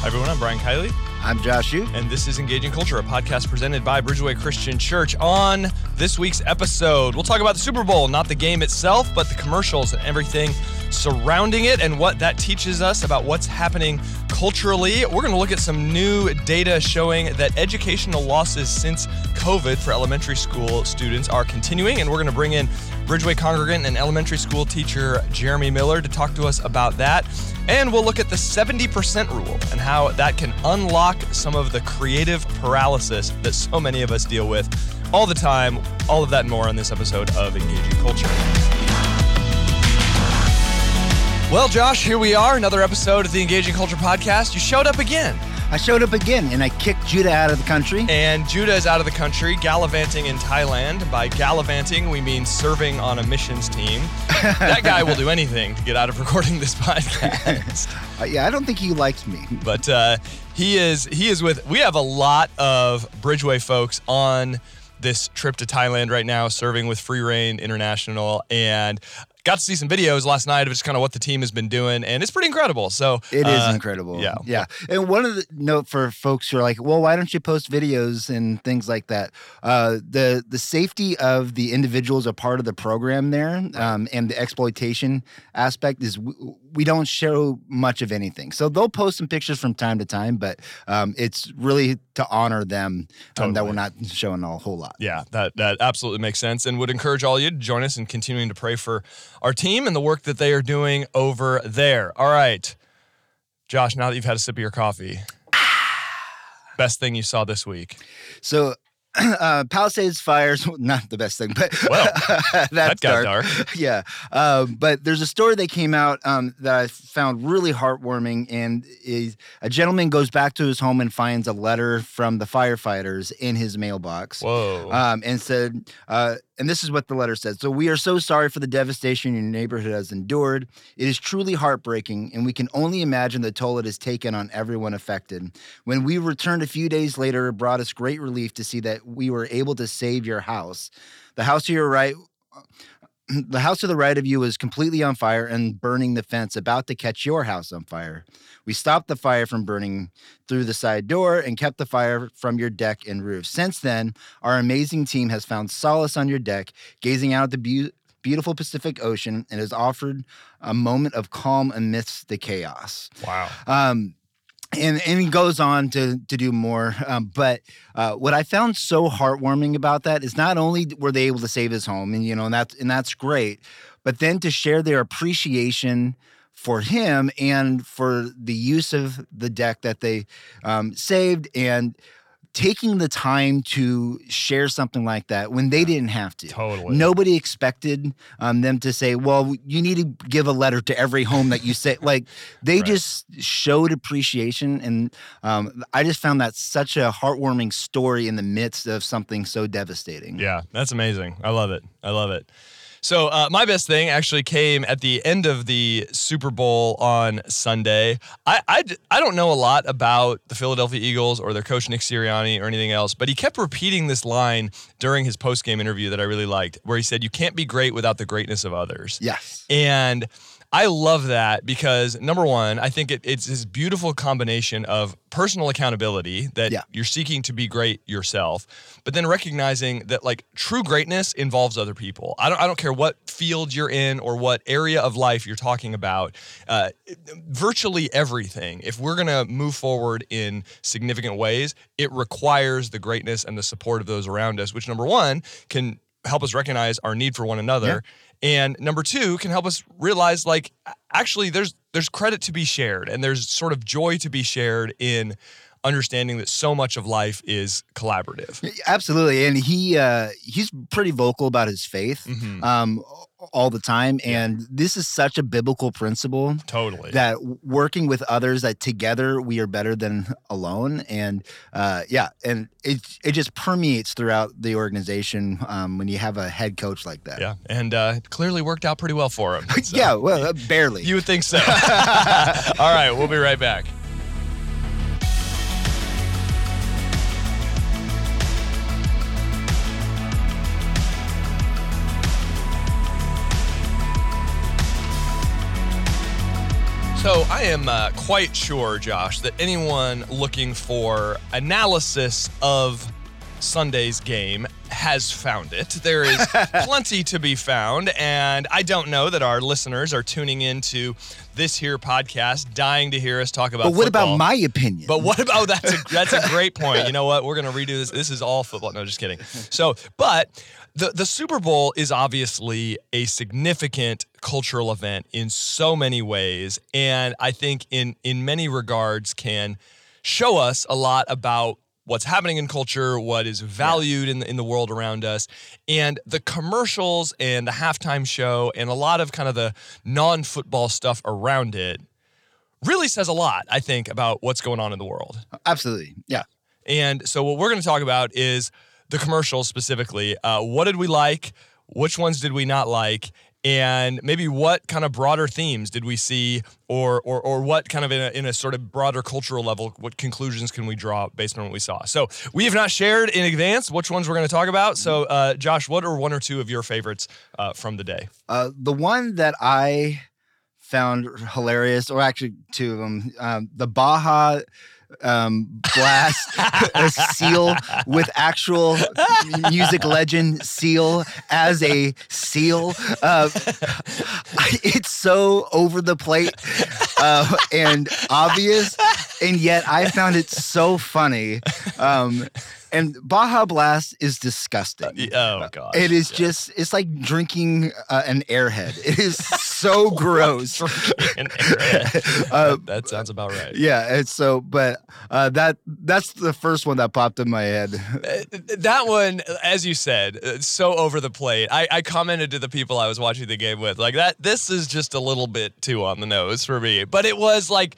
Hi, everyone. I'm Brian Kiley. I'm Josh Yu. And this is Engaging Culture, a podcast presented by Bridgeway Christian Church. On this week's episode, we'll talk about the Super Bowl, not the game itself, but the commercials and everything surrounding it and what that teaches us about what's happening culturally. We're going to look at some new data showing that educational losses since COVID for elementary school students are continuing, and we're going to bring in Bridgeway congregant and elementary school teacher Jeremy Miller to talk to us about that. And we'll look at the 70% rule and how that can unlock some of the creative paralysis that so many of us deal with all the time. All of that and more on this episode of Engaging Culture. Well, Josh, here we are, another episode of the Engaging Culture podcast. You showed up again. I showed up again, and I kicked Judah out of the country. And Judah is out of the country, gallivanting in Thailand. By gallivanting, we mean serving on a missions team. That guy will do anything to get out of recording this podcast. Yeah, I don't think he likes me. But he is with, we have a lot of Bridgeway folks on this trip to Thailand right now, serving with Free Reign International, and got to see some videos last night of just kind of what the team has been doing, and it's pretty incredible. So it is incredible. Yeah. And one of the note for folks who are like, well, why don't you post videos and things like that? The safety of the individuals are part of the program there, and the exploitation aspect is we don't show much of anything. So they'll post some pictures from time to time, but it's really to honor them that we're not showing a whole lot. Yeah, that absolutely makes sense, and would encourage all of you to join us in continuing to pray for our team and the work that they are doing over there. All right, Josh, now that you've had a sip of your coffee, best thing you saw this week? So Palisades fires, not the best thing, but well, that got dark. Yeah. But there's a story that came out that I found really heartwarming, and a gentleman goes back to his home and finds a letter from the firefighters in his mailbox. Whoa. And said, and this is what the letter said. So, we are so sorry for the devastation your neighborhood has endured. It is truly heartbreaking, and we can only imagine the toll it has taken on everyone affected. When we returned a few days later, it brought us great relief to see that we were able to save your house. The house to your right, the house to the right of you was completely on fire and burning the fence, about to catch your house on fire. We stopped the fire from burning through the side door and kept the fire from your deck and roof. Since then, our amazing team has found solace on your deck, gazing out at the beautiful Pacific Ocean, and has offered a moment of calm amidst the chaos. Wow. And he goes on to do more. But what I found so heartwarming about that is not only were they able to save his home, and that's great, but then to share their appreciation for him and for the use of the deck that they saved, and taking the time to share something like that when they didn't have to. Totally. Nobody expected them to say, well, you need to give a letter to every home that you say. Like, they right. just showed appreciation, and I just found that such a heartwarming story in the midst of something so devastating. Yeah, that's amazing. I love it. So my best thing actually came at the end of the Super Bowl on Sunday. I don't know a lot about the Philadelphia Eagles or their coach Nick Sirianni or anything else, but he kept repeating this line during his post-game interview that I really liked, where he said, "You can't be great without the greatness of others." Yes. And I love that because, number one, I think it's this beautiful combination of personal accountability that you're seeking to be great yourself, but then recognizing that, like, true greatness involves other people. I don't care what field you're in or what area of life you're talking about. Virtually everything, if we're going to move forward in significant ways, it requires the greatness and the support of those around us, which, number one, can help us recognize our need for one another. Yeah. And number two, can help us realize, like, actually there's credit to be shared, and there's sort of joy to be shared in understanding that so much of life is collaborative. Absolutely. And he's pretty vocal about his faith all the time. And this is such a biblical principle. Totally. That working with others, that together we are better than alone. And and it just permeates throughout the organization when you have a head coach like that. Yeah. And it clearly worked out pretty well for him. So. Yeah, well, barely. You would think so. All right, we'll be right back. So I am quite sure, Josh, that anyone looking for analysis of Sunday's game has found it. There is plenty to be found, and I don't know that our listeners are tuning into this here podcast, dying to hear us talk about But what football. about my opinion? But what about that's a great point. You know what? We're going to redo this. This is all football. No, just kidding. So, but the Super Bowl is obviously a significant cultural event in so many ways, and I think in many regards can show us a lot about what's happening in culture, what is valued in the world around us, and the commercials and the halftime show and a lot of kind of the non-football stuff around it really says a lot, I think, about what's going on in the world. Absolutely, yeah. And so what we're going to talk about is the commercials specifically. What did we like? Which ones did we not like? And maybe what kind of broader themes did we see, or what kind of in a sort of broader cultural level, what conclusions can we draw based on what we saw? So we have not shared in advance which ones we're going to talk about. So Josh, what are one or two of your favorites from the day? The one that I found hilarious, or actually two of them, the Baja Blast a Seal with actual music legend Seal as a seal. It's so over the plate and obvious, and yet I found it so funny. And Baja Blast is disgusting. Oh, gosh. It is just, it's like drinking an Airhead. It is so gross. An Airhead. That sounds about right. Yeah. It's so, but that's the first one that popped in my head. That one, as you said, so over the plate. I commented to the people I was watching the game with, like, this is just a little bit too on the nose for me. But it was like,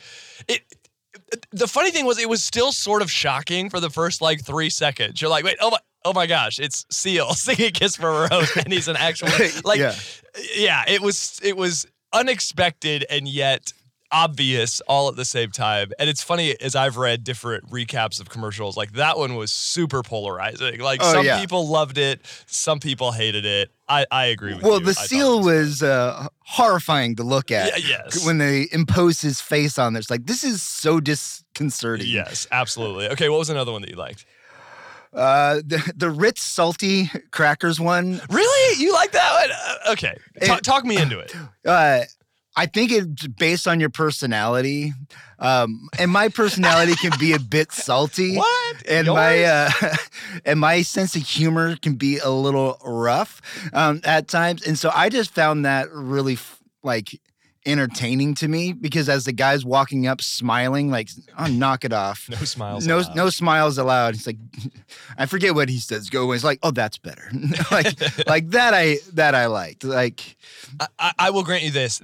the funny thing was, it was still sort of shocking for the first like 3 seconds. You're like, wait, oh my gosh, it's Seal singing "Kiss from a Rose," and he's an actual like, yeah. It was unexpected and yet obvious all at the same time. And it's funny, as I've read different recaps of commercials, like that one was super polarizing. Like some people loved it, some people hated it. I agree with you. Well, the Seal was horrifying to look at. Yes. When they impose his face on there. It's like, this is so disconcerting. Yes, absolutely. Okay, what was another one that you liked? The Ritz salty crackers one. Really? You like that one? Okay. Talk me into it. I think it's based on your personality. And my personality can be a bit salty. What? And my sense of humor can be a little rough at times. And so I just found that really entertaining to me, because as the guy's walking up smiling, like, oh, knock it off. No smiles allowed. No smiles allowed. He's like, I forget what he says. Go away. It's like, oh, that's better. like that I liked. Like, I will grant you this.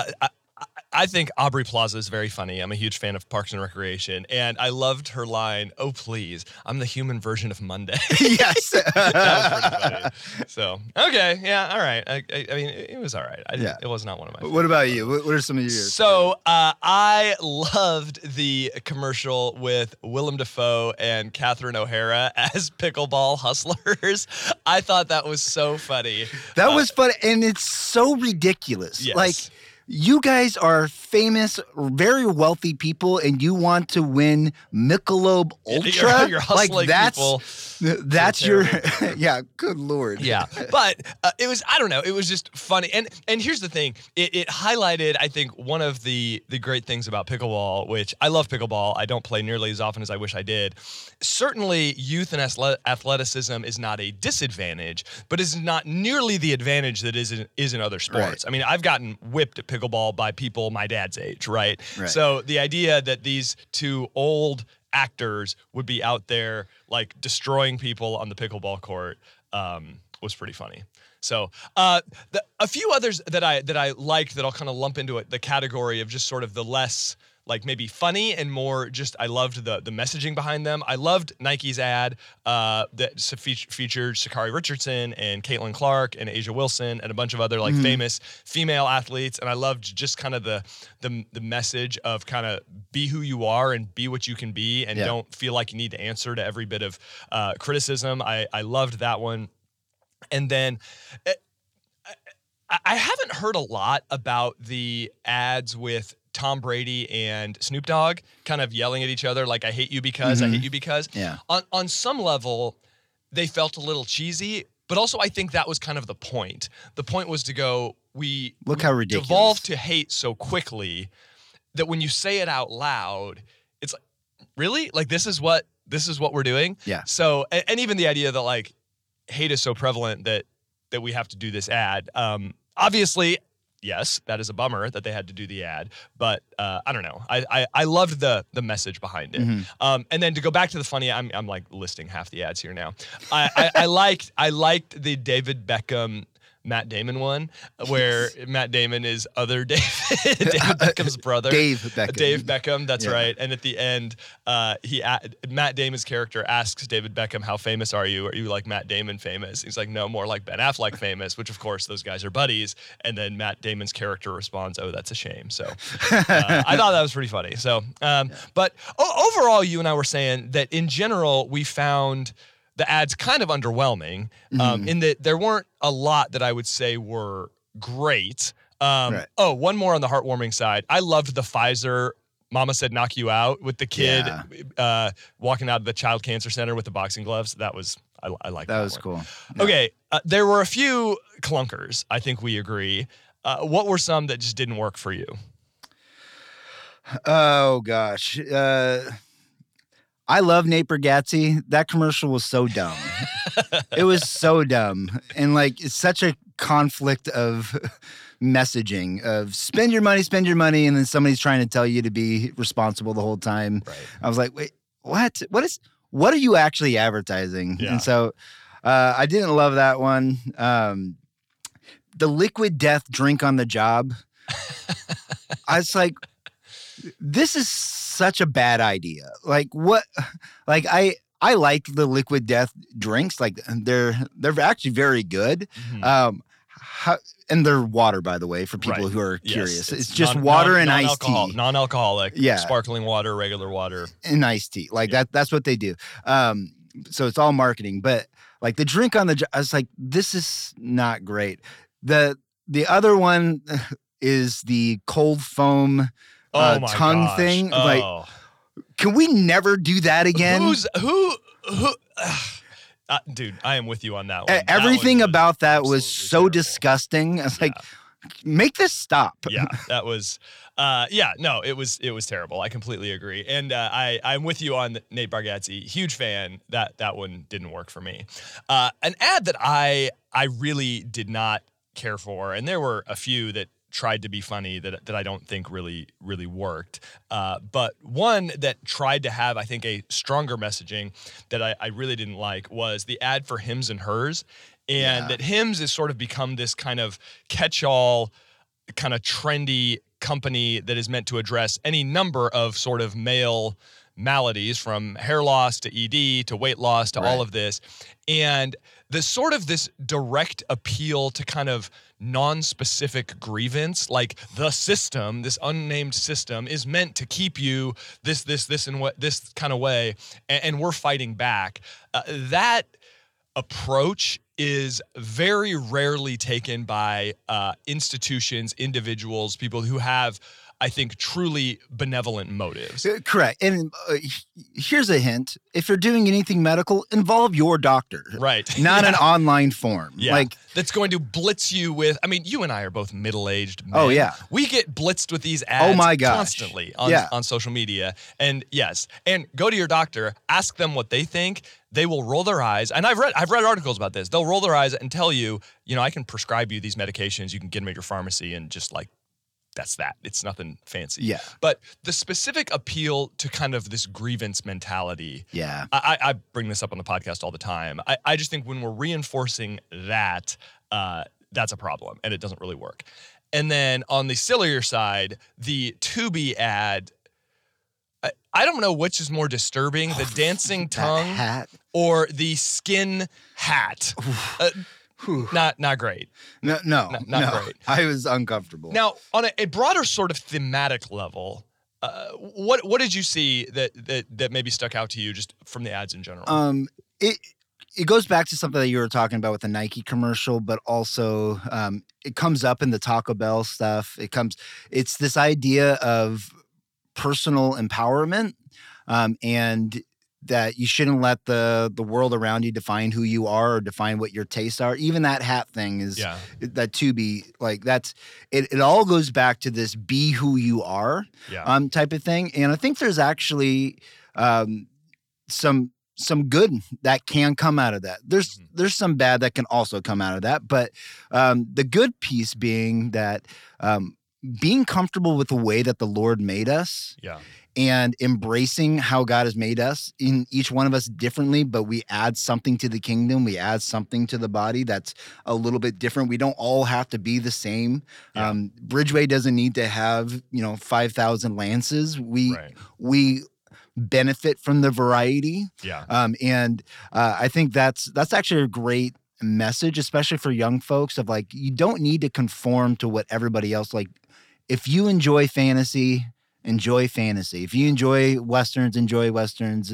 I think Aubrey Plaza is very funny. I'm a huge fan of Parks and Recreation, and I loved her line, "Oh, please, I'm the human version of Monday." Yes. That was pretty funny. So, okay, yeah, all right. I mean, it was all right. It was not one of my favorites. What about you? What are some of yours? So, I loved the commercial with Willem Dafoe and Catherine O'Hara as pickleball hustlers. I thought that was so funny. That was funny, and it's so ridiculous. Yes. Like, you guys are famous, very wealthy people, and you want to win Michelob Ultra? You're hustling people. That's your, yeah, good Lord. Yeah, but it was, I don't know, it was just funny. And here's the thing, it highlighted, I think, one of the great things about pickleball, which I love pickleball. I don't play nearly as often as I wish I did. Certainly, youth and athleticism is not a disadvantage, but is not nearly the advantage that is in other sports. Right. I mean, I've gotten whipped at pickleball by people my dad's age, right? Right. So the idea that these two old actors would be out there like destroying people on the pickleball court was pretty funny. So a few others that I liked that I'll kind of lump into the category of just sort of the less like maybe funny and more just, I loved the messaging behind them. I loved Nike's ad that featured Sha'Carri Richardson and Caitlin Clark and Asia Wilson and a bunch of other like famous female athletes. And I loved just kind of the message of kind of be who you are and be what you can be and don't feel like you need to answer to every bit of criticism. I loved that one. And then I haven't heard a lot about the ads with Tom Brady and Snoop Dogg kind of yelling at each other like, I hate you because, I hate you because. Yeah. On some level, they felt a little cheesy, but also I think that was kind of the point. The point was to go, look how ridiculous. Devolved to hate so quickly that when you say it out loud, it's like, really? Like, this is what we're doing? Yeah. So, and even the idea that like hate is so prevalent that we have to do this ad. Obviously, yes, that is a bummer that they had to do the ad, but I don't know. I loved the message behind it. And then to go back to the funny, I'm like listing half the ads here now. I liked the David Beckham Matt Damon one, where Matt Damon is other David, David Beckham's brother. Dave Beckham. That's right. And at the end, Matt Damon's character asks David Beckham, how famous are you? Are you like Matt Damon famous? He's like, no, more like Ben Affleck famous, which of course those guys are buddies. And then Matt Damon's character responds, oh, that's a shame. So I thought that was pretty funny. So, but overall, you and I were saying that in general, we found the ads kind of underwhelming in that there weren't a lot that I would say were great. Right. Oh, one more on the heartwarming side. I loved the Pfizer Mama Said Knock You Out with the kid walking out of the child cancer center with the boxing gloves. That was, I like that. That was one. cool. Yeah. Okay. There were a few clunkers. I think we agree. What were some that just didn't work for you? Oh gosh. I love Nate Bargatze. That commercial was so dumb. It was so dumb. And like, it's such a conflict of messaging of spend your money. And then somebody's trying to tell you to be responsible the whole time. Right. I was like, wait, what are you actually advertising? Yeah. And so I didn't love that one. The liquid death drink on the job. I was like, this is such a bad idea. Like what? Like I like the liquid death drinks. Like they're actually very good. And they're water, by the way, for people who are curious. It's just water and iced tea. Non-alcoholic. Yeah. Sparkling water, regular water. And iced tea. Like that's what they do. So it's all marketing. But like the drink on the, I was like, this is not great. The other one is the cold foam tongue gosh. thing. Like, can we never do that again? Who? Dude, I am with you on that one. Everything about that was so terrible. Disgusting. I was like, make this stop. Yeah, that was, it was terrible. I completely agree. And I'm with you on Nate Bargatze. Huge fan. That one didn't work for me. An ad that I really did not care for, and there were a few that tried to be funny that I don't think really worked. But one that tried to have, I think, a stronger messaging that I really didn't like was the ad for Hims and Hers. And that Hims has sort of become this kind of catch-all, kind of trendy company that is meant to address any number of sort of male maladies, from hair loss to ED to weight loss to all of this. And the sort of this direct appeal to kind of non-specific grievance, like the system, this unnamed system, is meant to keep you this and what this kind of way, and we're fighting back. That approach is very rarely taken by institutions, individuals, people who have, I think, truly benevolent motives. Correct. And here's a hint. If you're doing anything medical, involve your doctor. Right. Not an online form. Yeah. Like, that's going to blitz you with, I mean, you and I are both middle-aged men. Oh, yeah. We get blitzed with these ads constantly on social media. And yes, and go to your doctor, ask them what they think. They will roll their eyes. And I've read articles about this. They'll roll their eyes and tell you, I can prescribe you these medications. You can get them at your pharmacy, and just like, that's that. It's nothing fancy. Yeah. But the specific appeal to kind of this grievance mentality. Yeah. I bring this up on the podcast all the time. I just think when we're reinforcing that, that's a problem, and it doesn't really work. And then on the sillier side, the Tubi ad, I don't know which is more disturbing, the dancing tongue hat or the skin hat. Not great. No, not great. I was uncomfortable. Now, on a broader sort of thematic level, what did you see that maybe stuck out to you just from the ads in general? it goes back to something that you were talking about with the Nike commercial, but also it comes up in the Taco Bell stuff. It's this idea of personal empowerment, and that you shouldn't let the world around you define who you are or define what your tastes are. Even that hat thing is that Tubi, like that's it all goes back to this be who you are type of thing. And I think there's actually some good that can come out of that. There's some bad that can also come out of that. But the good piece being that being comfortable with the way that the Lord made us. And embracing how God has made us, in each one of us differently, but we add something to the kingdom. We add something to the body that's a little bit different. We don't all have to be the same. Bridgeway doesn't need to have 5,000 lances. We benefit from the variety. And I think that's actually a great message, especially for young folks, of like, you don't need to conform to what everybody else like. If you enjoy fantasy, enjoy fantasy. If you enjoy Westerns, enjoy Westerns.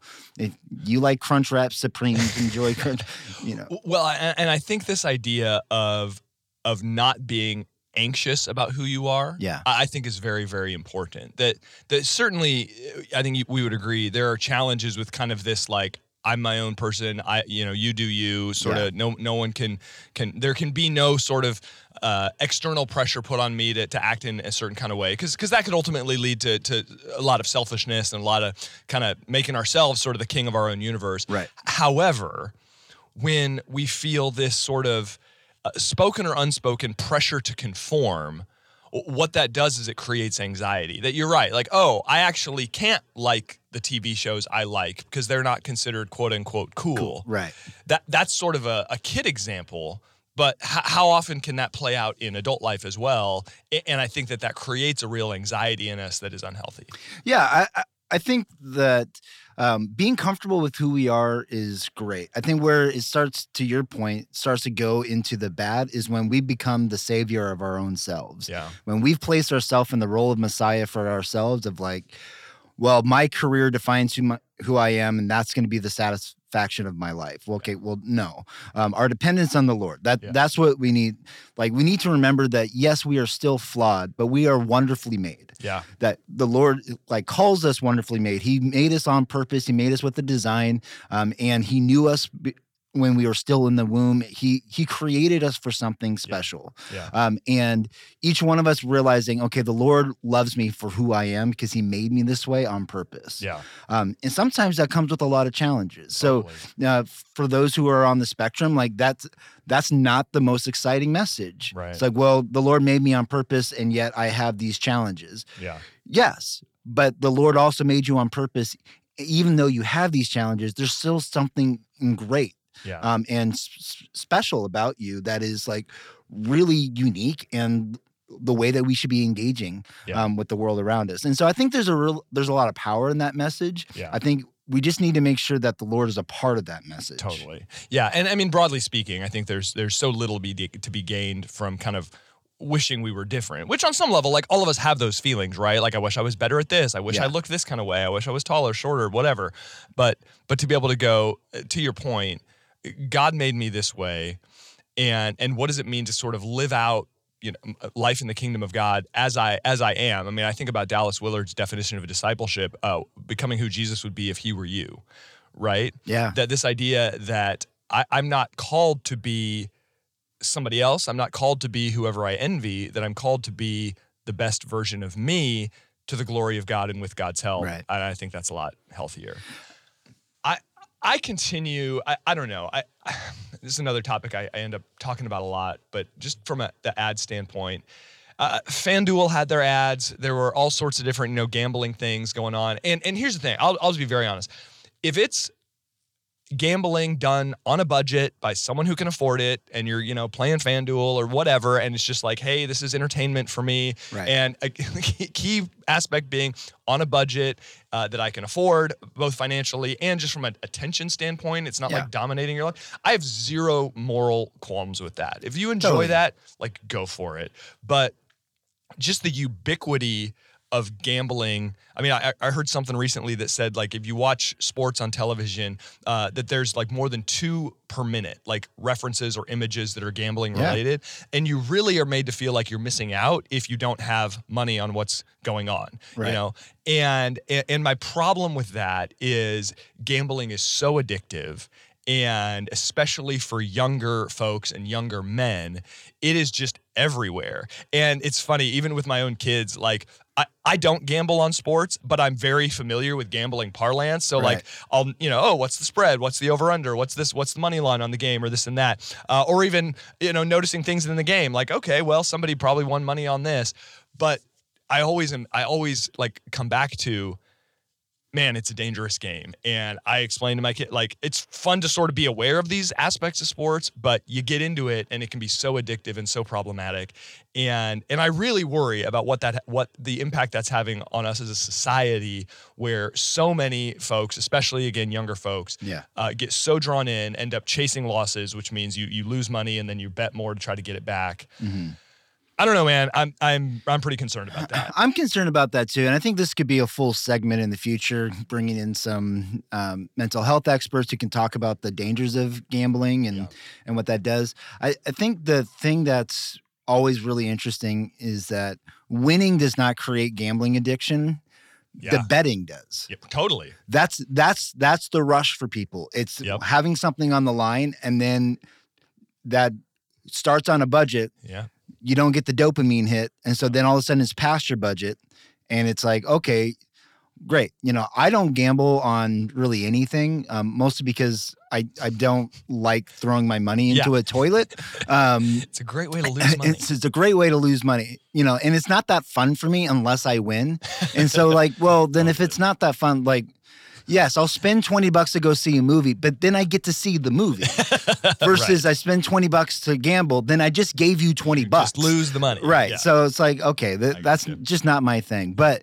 If you like Crunchwrap Supremes, enjoy Crunch. Well, and I think this idea of not being anxious about who you are, I think is very, very important. That certainly, I think we would agree, there are challenges with kind of this, like, I'm my own person. You do you. Sort of. No one can. There can be no sort of external pressure put on me to act in a certain kind of way, because that could ultimately lead to a lot of selfishness and a lot of kind of making ourselves sort of the king of our own universe. Right. However, when we feel this sort of spoken or unspoken pressure to conform, what that does is it creates anxiety. That you're right, like, oh, I actually can't like the TV shows I like because they're not considered quote unquote cool. Right. That's sort of a kid example, but how often can that play out in adult life as well? And I think that creates a real anxiety in us that is unhealthy. Yeah, I think that being comfortable with who we are is great. I think where it starts, to your point, starts to go into the bad is when we become the savior of our own selves. When we've placed ourselves in the role of Messiah for ourselves, of like, well, my career defines who I am, and that's going to be the satisfaction of my life. Well, okay, well, no. Our dependence on the Lord, that's what we need. Like, we need to remember that, yes, we are still flawed, but we are wonderfully made. That the Lord, like, calls us wonderfully made. He made us on purpose. He made us with a design, and he knew us when we were still in the womb. He created us for something special. And each one of us realizing, okay, the Lord loves me for who I am because he made me this way on purpose. And sometimes that comes with a lot of challenges. So for those who are on the spectrum, like, that's not the most exciting message. It's like, well, the Lord made me on purpose, and yet I have these challenges. Yes, but the Lord also made you on purpose. Even though you have these challenges, there's still something great and special about you that is, like, really unique, and the way that we should be engaging with the world around us. And so I think there's a lot of power in that message. I think we just need to make sure that the Lord is a part of that message. Totally. Yeah. And I mean, broadly speaking, I think there's so little to be gained from kind of wishing we were different, which on some level, like, all of us have those feelings, right? Like, I wish I was better at this. I wish I looked this kind of way. I wish I was taller, shorter, whatever. But to be able to go, to your point, God made me this way. And what does it mean to sort of live out, life in the kingdom of God as I am? I mean, I think about Dallas Willard's definition of a discipleship, becoming who Jesus would be if he were you, right? That this idea that I'm not called to be somebody else. I'm not called to be whoever I envy, that I'm called to be the best version of me to the glory of God and with God's help. And I think that's a lot healthier. I continue, I don't know. This is another topic I end up talking about a lot, but just from the ad standpoint, FanDuel had their ads. There were all sorts of different, gambling things going on. And here's the thing. I'll just be very honest. If it's gambling done on a budget by someone who can afford it, and you're, playing FanDuel or whatever, and it's just like, hey, this is entertainment for me. And a key aspect being on a budget that I can afford, both financially and just from an attention standpoint. It's not like dominating your life. I have zero moral qualms with that. If you enjoy that, like, go for it. But just the ubiquity of gambling. I mean, I heard something recently that said, like, if you watch sports on television, that there's like more than 2 per minute, like references or images that are gambling related. And you really are made to feel like you're missing out if you don't have money on what's going on, you know? And my problem with that is gambling is so addictive. And especially for younger folks and younger men, it is just everywhere. And it's funny, even with my own kids, like I don't gamble on sports, but I'm very familiar with gambling parlance. So like I'll, what's the spread? What's the over under? What's this? What's the money line on the game or this and that? Or even, noticing things in the game like, okay, well, somebody probably won money on this. But I always like come back to, man, it's a dangerous game. And I explain to my kid, like, it's fun to sort of be aware of these aspects of sports, but you get into it and it can be so addictive and so problematic. And I really worry about what the impact that's having on us as a society, where so many folks, especially again, younger folks, get so drawn in, end up chasing losses, which means you lose money and then you bet more to try to get it back. Mm-hmm. I don't know, man. I'm pretty concerned about that. I'm concerned about that too, and I think this could be a full segment in the future, bringing in some mental health experts who can talk about the dangers of gambling and what that does. I think the thing that's always really interesting is that winning does not create gambling addiction. Yeah. The betting does. Yep, totally. That's the rush for people. It's having something on the line, and then that starts on a budget. Yeah. You don't get the dopamine hit. And so then all of a sudden it's past your budget, and it's like, okay, great. I don't gamble on really anything, mostly because I don't like throwing my money into a toilet. It's a great way to lose money. It's a great way to lose money, and it's not that fun for me unless I win. And so like, well, then if it's not that fun, like, yes, I'll spend $20 to go see a movie, but then I get to see the movie. Versus I spend $20 to gamble, then I just gave you $20. Just lose the money. Right. Yeah. So it's like, okay, that's just not my thing. But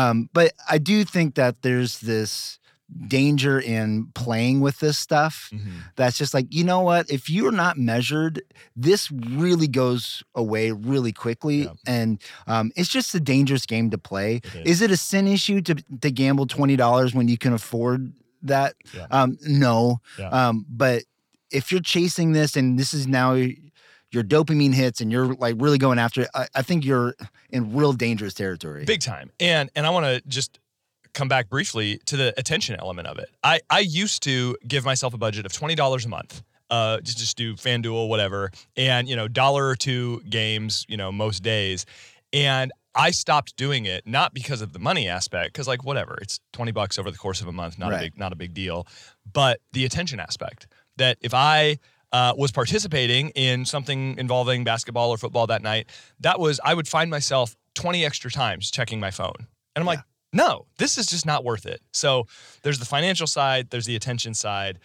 I do think that there's this danger in playing with this stuff. Mm-hmm. That's just like, you know what? If you're not measured, this really goes away really quickly. Yeah. And it's just a dangerous game to play. Is it a sin issue to gamble $20 when you can afford that? Yeah. No. Yeah. But if you're chasing this and this is now your dopamine hits and you're like really going after it, I think you're in real dangerous territory. Big time. And I want to just come back briefly to the attention element of it. I used to give myself a budget of $20 a month, just do FanDuel, whatever, and, $1 or $2 games, most days. And I stopped doing it, not because of the money aspect, because like, whatever, it's $20 over the course of a month, not a big deal, but the attention aspect, that if I was participating in something involving basketball or football that night, I would find myself 20 extra times checking my phone. And I'm like, no, this is just not worth it. So there's the financial side, there's the attention side.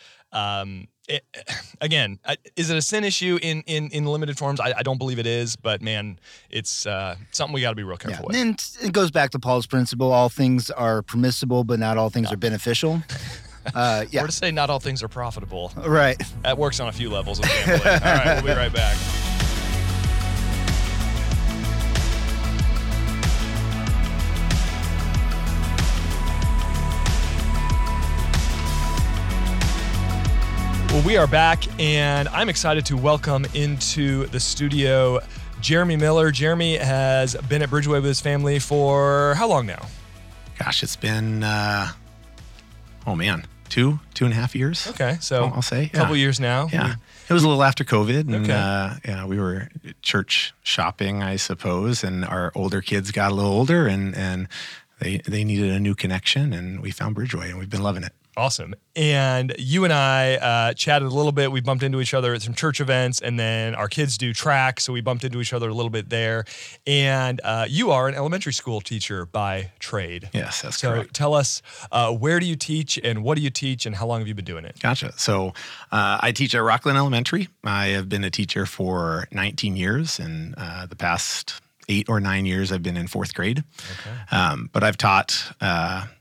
Again, is it a sin issue in limited forms? I don't believe it is, but man, it's something we got to be real careful with. And it goes back to Paul's principle: all things are permissible, but not all things are beneficial. Or to say not all things are profitable. Right. That works on a few levels of gambling. All right, we'll be right back. Well, we are back, and I'm excited to welcome into the studio Jeremy Miller. Jeremy has been at Bridgeway with his family for how long now? Gosh, it's been, 2.5 years. Okay, so I'll say. A couple years now. Yeah. It was a little after COVID, and we were church shopping, I suppose, and our older kids got a little older, and they needed a new connection, and we found Bridgeway, and we've been loving it. Awesome. And you and I chatted a little bit. We bumped into each other at some church events, and then our kids do track, so we bumped into each other a little bit there. And you are an elementary school teacher by trade. Yes, that's correct. So tell us, where do you teach, and what do you teach, and how long have you been doing it? Gotcha. So I teach at Rockland Elementary. I have been a teacher for 19 years, and the past 8 or 9 years I've been in 4th grade. Okay. But I've taught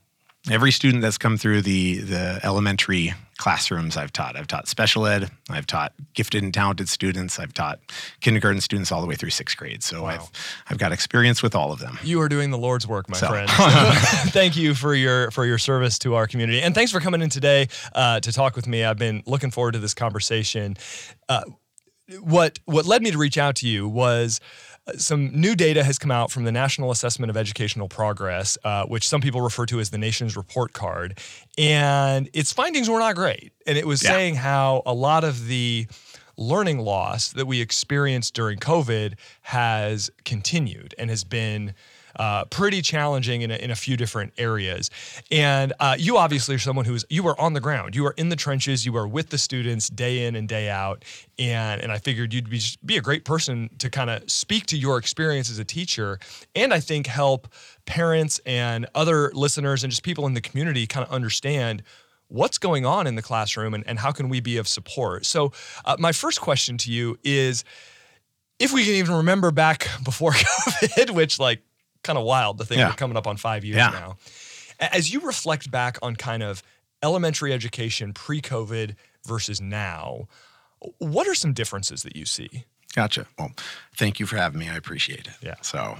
Every student that's come through the elementary classrooms I've taught special ed, I've taught gifted and talented students, I've taught kindergarten students all the way through 6th grade. So wow. I've got experience with all of them. You are doing the Lord's work, my friend. Thank you for your service to our community. And thanks for coming in today to talk with me. I've been looking forward to this conversation. What led me to reach out to you was some new data has come out from the National Assessment of Educational Progress, which some people refer to as the nation's report card. And its findings were not great. And it was saying how a lot of the learning loss that we experienced during COVID has continued and has been pretty challenging in a few different areas. And you obviously are someone you are on the ground. You are in the trenches. You are with the students day in and day out. And I figured you'd be a great person to kind of speak to your experience as a teacher, and I think help parents and other listeners and just people in the community kind of understand what's going on in the classroom and how can we be of support. So my first question to you is, if we can even remember back before COVID, which kind of wild to think we're coming up on 5 years now. As you reflect back on kind of elementary education pre-COVID versus now, what are some differences that you see? Gotcha. Well, thank you for having me. I appreciate it. Yeah. So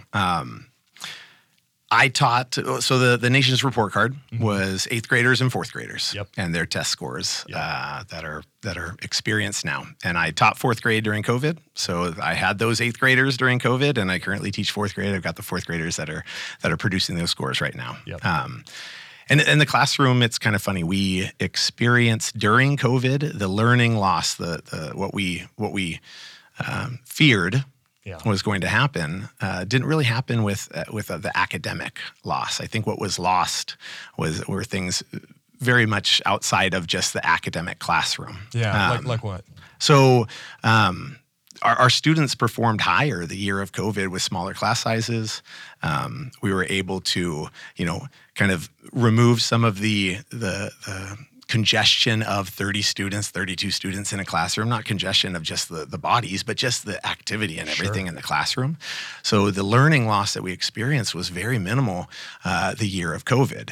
I taught, the nation's report card was 8th graders and 4th graders and their test scores that are experienced now. And I taught 4th grade during COVID. So I had those 8th graders during COVID, and I currently teach 4th grade. I've got the 4th graders that are producing those scores right now. Yep. And in the classroom, it's kind of funny. We experienced during COVID the learning loss, the what we feared was going to happen, didn't really happen with the academic loss. I think what was lost were things very much outside of just the academic classroom. Yeah, like what? So our students performed higher the year of COVID with smaller class sizes. We were able to, kind of remove some of the congestion of 30 students, 32 students in a classroom, not congestion of just the bodies, but just the activity and everything in the classroom. So the learning loss that we experienced was very minimal the year of COVID.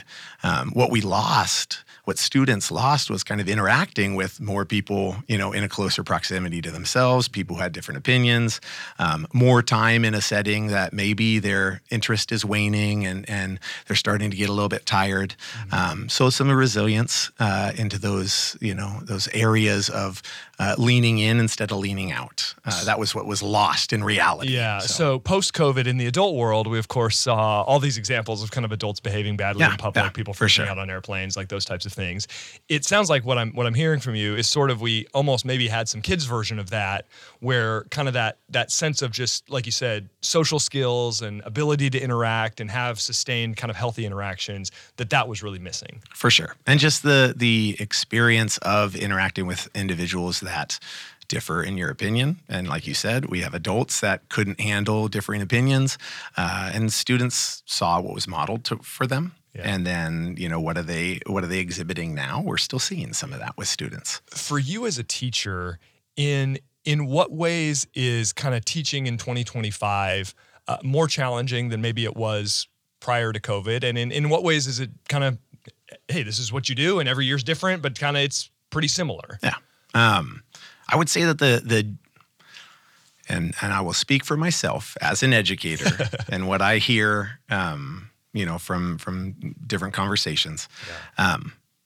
What students lost was kind of interacting with more people, in a closer proximity to themselves, people who had different opinions, more time in a setting that maybe their interest is waning and they're starting to get a little bit tired. So some resilience into those areas of leaning in instead of leaning out. That was what was lost in reality. Yeah. So post-COVID in the adult world, we of course saw all these examples of kind of adults behaving badly in public, people freaking out on airplanes, like those types of things. It sounds like what I'm hearing from you is sort of we almost maybe had some kids' version of that, where kind of that sense of just, like you said, social skills and ability to interact and have sustained kind of healthy interactions, that was really missing. For sure. And just the experience of interacting with individuals that differ in your opinion. And like you said, we have adults that couldn't handle differing opinions, and students saw what was modeled for them. Yeah. And then, what are they exhibiting now? We're still seeing some of that with students. For you as a teacher, in what ways is kind of teaching in 2025 more challenging than maybe it was prior to COVID? And in what ways is it kind of, hey, this is what you do and every year's different, but kind of it's pretty similar? Yeah. I would say that and I will speak for myself as an educator and what I hear, from different conversations. Yeah.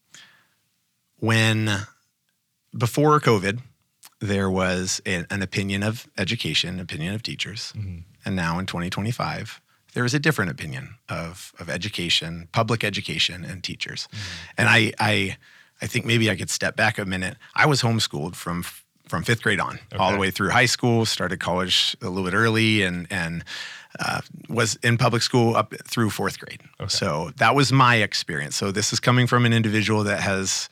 When before COVID, there was an opinion of education, opinion of teachers. Mm-hmm. And now in 2025, there is a different opinion of education, public education, and teachers. Mm-hmm. And I think maybe I could step back a minute. I was homeschooled from 5th grade on, all the way through high school, started college a little bit early, and was in public school up through 4th grade. Okay. So that was my experience. So this is coming from an individual that has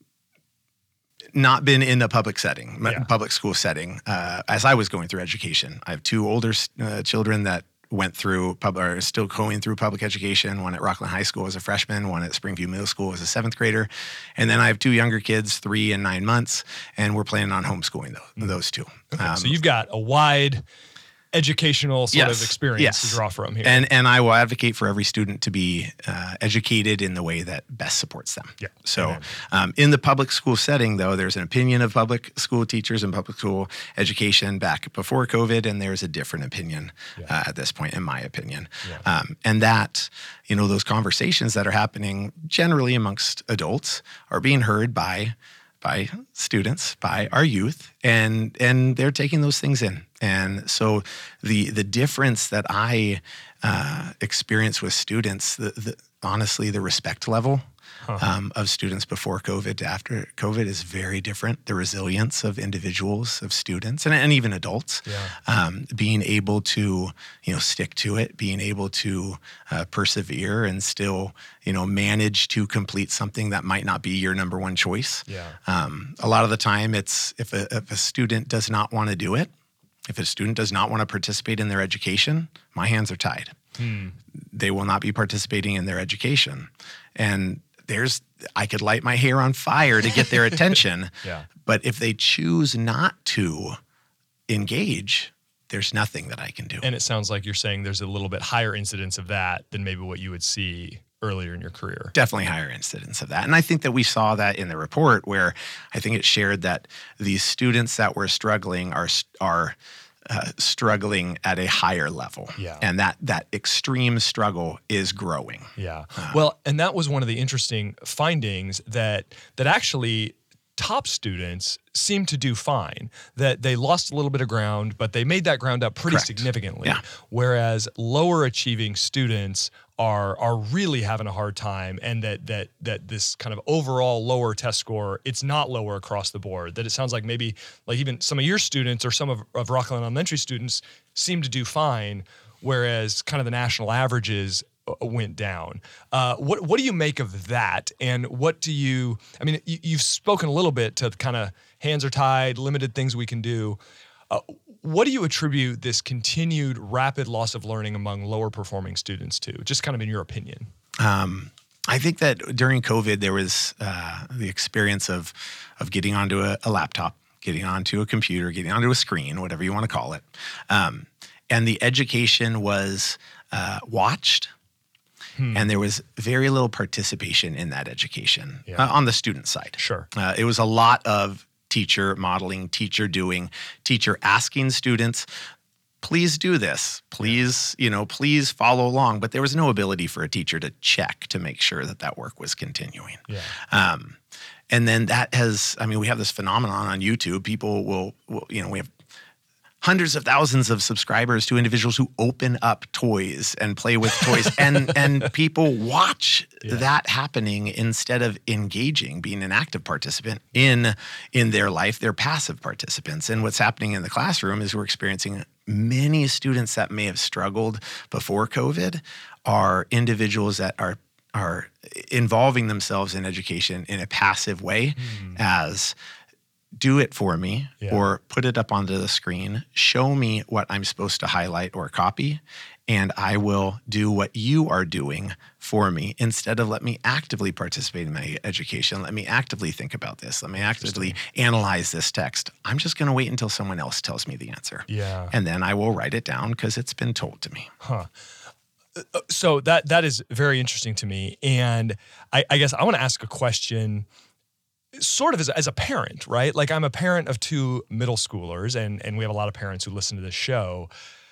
not been in a public setting, public school setting, as I was going through education. I have 2 older children that went through are still going through public education. One at Rockland High School as a freshman, one at Springview Middle School as a 7th grader. And then I have 2 younger kids, 3 and 9 months, and we're planning on homeschooling those 2. Okay, so you've got a wide educational sort of experience to draw from here. And I will advocate for every student to be educated in the way that best supports them. Yeah. So in the public school setting, though, there's an opinion of public school teachers and public school education back before COVID, and there's a different opinion at this point, in my opinion. Yeah. And that, those conversations that are happening generally amongst adults are being heard by students, by our youth, and they're taking those things in. And so the difference that I experience with students, honestly, the respect level of students before COVID to after COVID is very different. The resilience of individuals, of students, and even adults, being able to, stick to it, being able to persevere and still, manage to complete something that might not be your number one choice. Yeah. A lot of the time it's if a student does not want to do it, if a student does not want to participate in their education, my hands are tied. They will not be participating in their education. And I could light my hair on fire to get their attention. But if they choose not to engage, there's nothing that I can do. And it sounds like you're saying there's a little bit higher incidence of that than maybe what you would see earlier in your career. Definitely higher incidence of that. And I think that we saw that in the report, where I think it shared that these students that were struggling are struggling at a higher level. Yeah. And that extreme struggle is growing. Yeah. Well, and that was one of the interesting findings that actually top students seem to do fine, that they lost a little bit of ground, but they made that ground up pretty significantly. Yeah. Whereas lower achieving students are really having a hard time, and that this kind of overall lower test score, it's not lower across the board. That it sounds like maybe like even some of your students or some of Rockland Elementary students seem to do fine, whereas kind of the national averages went down. What do you make of that? And what do you, I mean, you've spoken a little bit to kind of hands are tied, limited things we can do. What do you attribute this continued rapid loss of learning among lower performing students to, just kind of in your opinion? I think that during COVID, there was the experience of getting onto a laptop, getting onto a computer, getting onto a screen, whatever you want to call it. And the education was watched, and there was very little participation in that education on the student side. Sure. It was a lot of teacher modeling, teacher doing, teacher asking students, please do this, please, please follow along. But there was no ability for a teacher to check to make sure that work was continuing. Yeah. And then that we have this phenomenon on YouTube. People will we have hundreds of thousands of subscribers to individuals who open up toys and play with toys, and people watch that happening instead of engaging, being an active participant in their life. They're passive participants. And what's happening in the classroom is we're experiencing many students that may have struggled before COVID are individuals that are involving themselves in education in a passive way, as do it for me, or put it up onto the screen, show me what I'm supposed to highlight or copy, and I will do what you are doing for me, instead of let me actively participate in my education. Let me actively think about this. Let me actively analyze this text. I'm just going to wait until someone else tells me the answer. Yeah. And then I will write it down because it's been told to me. So that is very interesting to me. And I guess I want to ask a question sort of as a parent, right? Like, I'm a parent of two middle schoolers, and we have a lot of parents who listen to this show.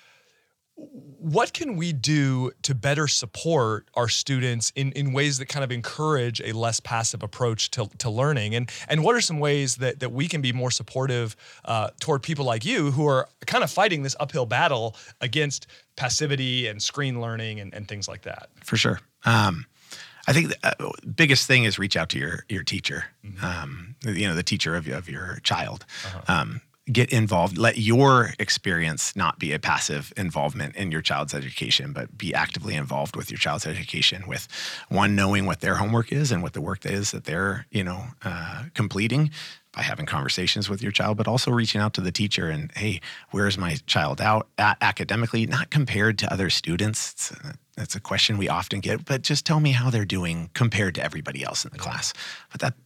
What can we do to better support our students in ways that kind of encourage a less passive approach to learning? And what are some ways that we can be more supportive toward people like you who are kind of fighting this uphill battle against passivity and screen learning and things like that? For sure. I think the biggest thing is reach out to your teacher, the teacher of your child. Get involved. Let your experience not be a passive involvement in your child's education, but be actively involved with your child's education, with one, knowing what their homework is and what the work is that they're, completing, by having conversations with your child, but also reaching out to the teacher and, hey, where's my child out academically, not compared to other students. That's a question we often get, but just tell me how they're doing compared to everybody else in the class. But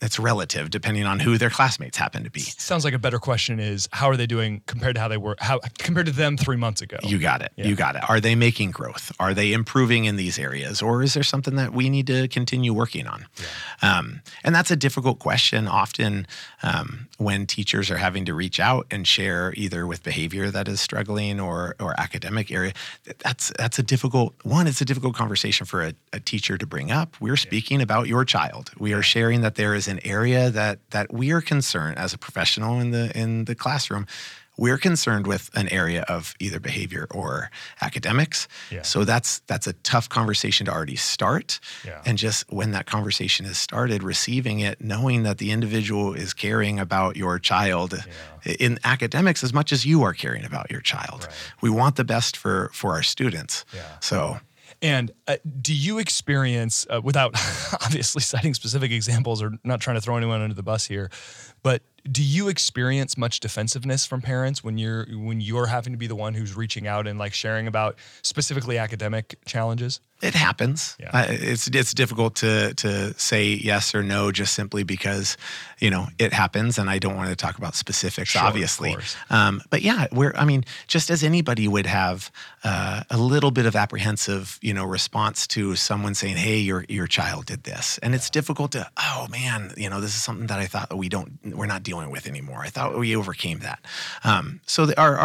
it's relative depending on who their classmates happen to be. Sounds like a better question is, how are they doing compared to how they were, compared to them 3 months ago? You got it. Yeah. You got it. Are they making growth? Are they improving in these areas? Or is there something that we need to continue working on? Yeah. And that's a difficult question often when teachers are having to reach out and share either with behavior that is struggling or academic area. That's a difficult one. It's a difficult conversation for a teacher to bring up. We're speaking about your child. We are sharing that there is an area that we are concerned as a professional in the classroom. We're concerned with an area of either behavior or academics. Yeah. So that's a tough conversation to already start. Yeah. And just when that conversation is started, receiving it, knowing that the individual is caring about your child in academics as much as you are caring about your child. Right. We want the best for our students. Yeah. So. And do you experience, without obviously citing specific examples or not trying to throw anyone under the bus here, but do you experience much defensiveness from parents when you're having to be the one who's reaching out and like sharing about specifically academic challenges? It happens. Yeah. It's difficult to say yes or no just simply because, it happens, and I don't want to talk about specifics, obviously. But yeah, just as anybody would have a little bit of apprehensive, response to someone saying, "Hey, your child did this," and it's difficult to, oh man, this is something that I thought we're not dealing with anymore. I thought we overcame that. So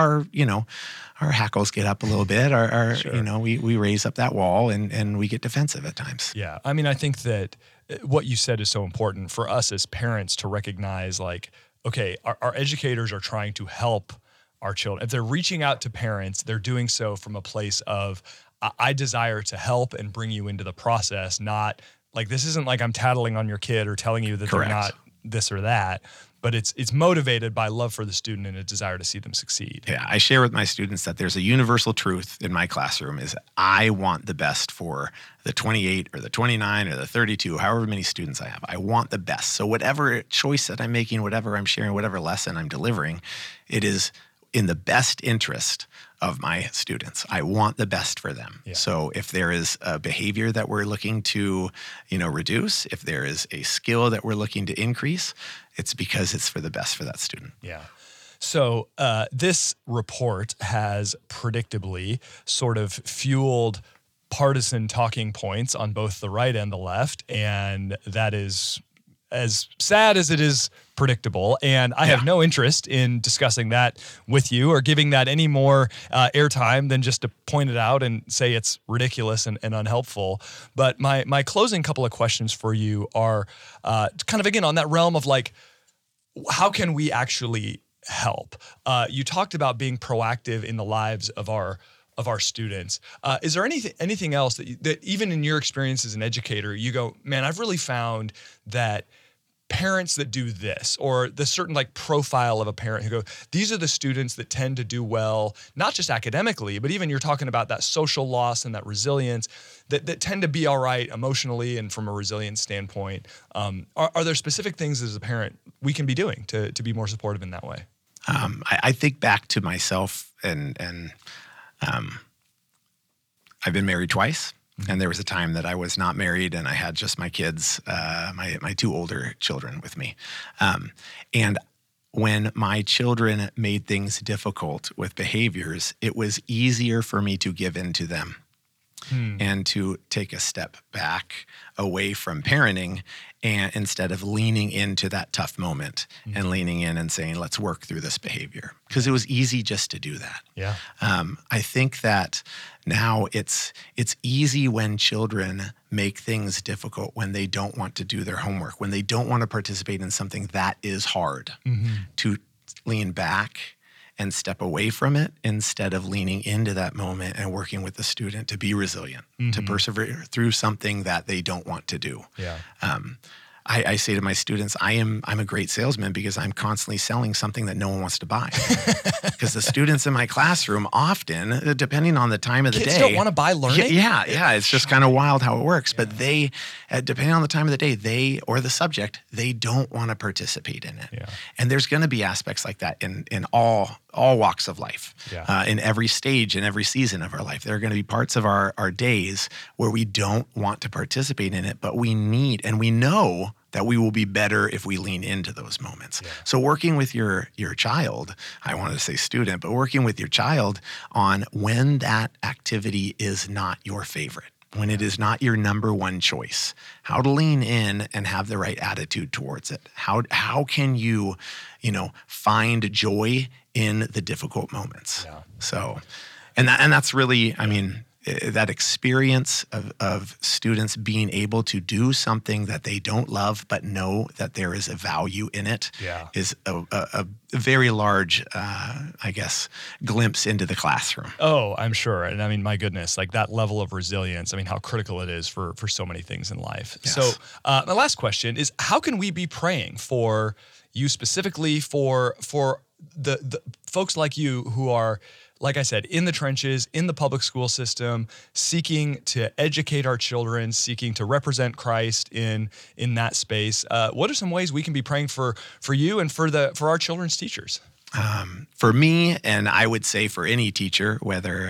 our hackles get up a little bit. We raise up that wall and we get defensive at times. Yeah. I think that what you said is so important for us as parents to recognize, like, okay, our educators are trying to help our children. If they're reaching out to parents, they're doing so from a place of, I desire to help and bring you into the process, not like, this isn't like I'm tattling on your kid or telling you that Correct. They're not this or that. But it's motivated by love for the student and a desire to see them succeed. Yeah, I share with my students that there's a universal truth in my classroom is I want the best for the 28 or the 29 or the 32, however many students I have. I want the best. So whatever choice that I'm making, whatever I'm sharing, whatever lesson I'm delivering, it is in the best interest of my students. I want the best for them. Yeah. So if there is a behavior that we're looking to, reduce, if there is a skill that we're looking to increase, it's because it's for the best for that student. Yeah. So this report has predictably sort of fueled partisan talking points on both the right and the left, and that is as sad as it is predictable. And I have no interest in discussing that with you or giving that any more airtime than just to point it out and say it's ridiculous and unhelpful. But my closing couple of questions for you are kind of, again, on that realm of like, how can we actually help? You talked about being proactive in the lives of our students. Is there anything else that even in your experience as an educator, you go, man, I've really found that parents that do this, or the certain like profile of a parent who go, these are the students that tend to do well, not just academically, but even you're talking about that social loss and that resilience that tend to be all right emotionally and from a resilience standpoint. Are there specific things as a parent we can be doing to be more supportive in that way? I think back to myself and I've been married twice. And there was a time that I was not married and I had just my kids, my two older children with me. And when my children made things difficult with behaviors, it was easier for me to give in to them and to take a step back away from parenting and instead of leaning into that tough moment and leaning in and saying, let's work through this behavior. Because it was easy just to do that. Yeah. I think that now it's easy when children make things difficult, when they don't want to do their homework, when they don't want to participate in something that is hard, to lean back and step away from it instead of leaning into that moment and working with the student to be resilient, to persevere through something that they don't want to do. Yeah. I say to my students, I'm a great salesman because I'm constantly selling something that no one wants to buy. Because the students in my classroom often, depending on the time of the Kids day, don't want to buy learning. Yeah. It's just kind of wild how it works. Yeah. But they, depending on the time of the day, or the subject, they don't want to participate in it. Yeah. And there's going to be aspects like that in all walks of life, in every stage, in every season of our life. There are going to be parts of our days where we don't want to participate in it, but we need, and we know that we will be better if we lean into those moments. Yeah. So working with your child, I wanted to say student, but working with your child on when that activity is not your favorite, when it is not your number one choice, how to lean in and have the right attitude towards it. How can you find joy in the difficult moments? Yeah. So, and that's really, I mean, that experience of students being able to do something that they don't love but know that there is a value in it is a very large, I guess, glimpse into the classroom. Oh, I'm sure. And I mean, my goodness, like that level of resilience, I mean, how critical it is for so many things in life. Yes. So my last question is, how can we be praying for you specifically, for the folks like you who are, like I said, in the trenches, in the public school system, seeking to educate our children, seeking to represent Christ in that space? What are some ways we can be praying for you and for our children's teachers? For me, and I would say for any teacher, whether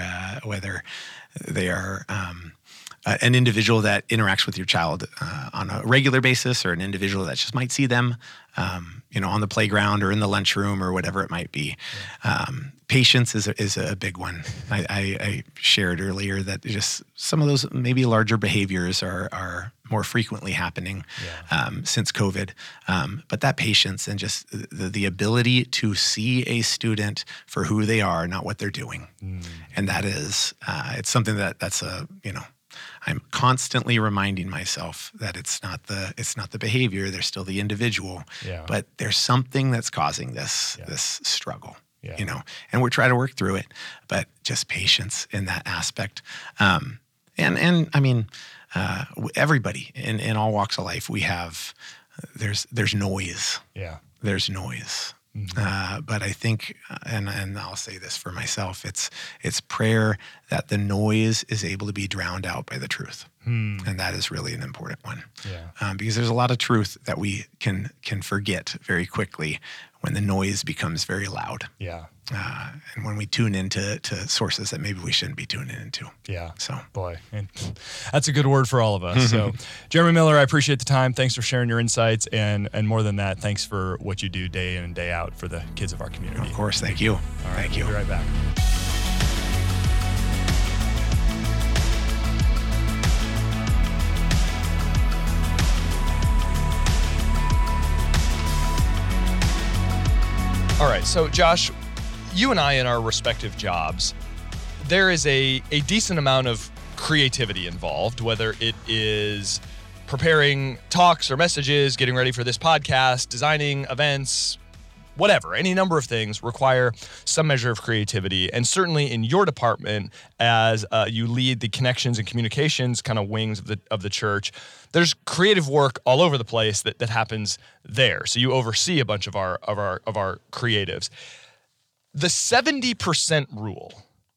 they are an individual that interacts with your child on a regular basis, or an individual that just might see them, on the playground or in the lunchroom or whatever it might be. Patience is a big one. I shared earlier that just some of those maybe larger behaviors are more frequently happening since COVID. But that patience and just the ability to see a student for who they are, not what they're doing. And that is, it's something that's I'm constantly reminding myself that it's not the behavior. They're still the individual, but there's something that's causing this struggle, and we're trying to work through it, but just patience in that aspect. And I mean, everybody in all walks of life, we have, there's noise. Yeah. There's noise. But I think, and I'll say this for myself, it's prayer that the noise is able to be drowned out by the truth. And that is really an important one. Because there's a lot of truth that we can forget very quickly when the noise becomes very loud. And when we tune into sources that maybe we shouldn't be tuning into. So, boy, and that's a good word for all of us. So, Jeremy Miller, I appreciate the time. Thanks for sharing your insights, and more than that, thanks for what you do day in and day out for the kids of our community. Of course, thank you. All right, thank you. We'll be right back. All right, so Josh, you and I in our respective jobs, there is a decent amount of creativity involved, whether it is preparing talks or messages, getting ready for this podcast, designing events, whatever. Any number of things require some measure of creativity. And certainly in your department, as you lead the connections and communications kind of wings of the church, there's creative work all over the place that happens there. So you oversee a bunch of our creatives. The 70% rule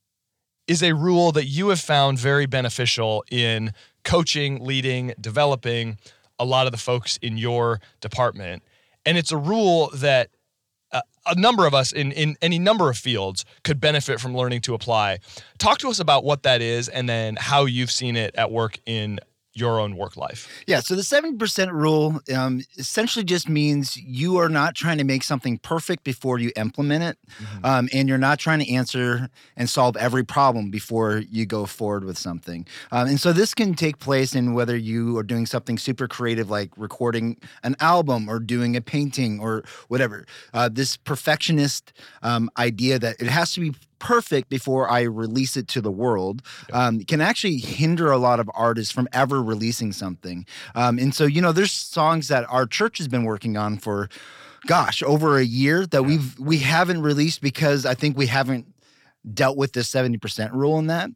is a rule that you have found very beneficial in coaching, leading, developing a lot of the folks in your department. And it's a rule that a number of us in any number of fields could benefit from learning to apply. Talk to us about what that is and then how you've seen it at work in your own work life. Yeah, so the 70% rule essentially just means you are not trying to make something perfect before you implement it, and you're not trying to answer and solve every problem before you go forward with something. And so this can take place in whether you are doing something super creative like recording an album or doing a painting or whatever. This perfectionist idea that it has to be perfect before I release it to the world can actually hinder a lot of artists from ever releasing something. And so, there's songs that our church has been working on for, over a year that we haven't released because I think we haven't dealt with the 70% rule in that.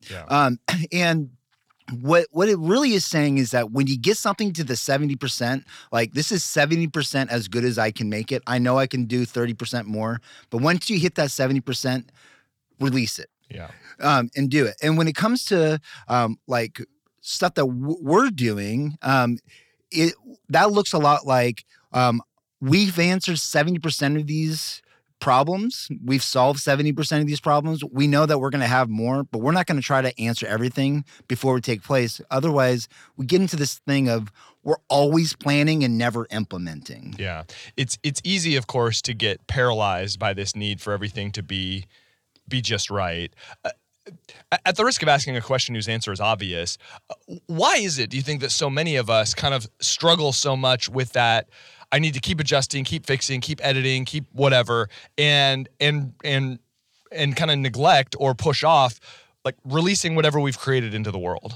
And what it really is saying is that when you get something to the 70%, like this is 70% as good as I can make it. I know I can do 30% more, but once you hit that 70%, release it, and do it. And when it comes to like stuff that we're doing, that looks a lot like we've answered 70% of these problems. We've solved 70% of these problems. We know that we're going to have more, but we're not going to try to answer everything before we take place. Otherwise, we get into this thing of we're always planning and never implementing. Yeah. It's easy, of course, to get paralyzed by this need for everything to be just right. At the risk of asking a question whose answer is obvious, why is it, do you think, that so many of us kind of struggle so much with that? I need to keep adjusting, keep fixing, keep editing, keep whatever, and kind of neglect or push off like releasing whatever we've created into the world?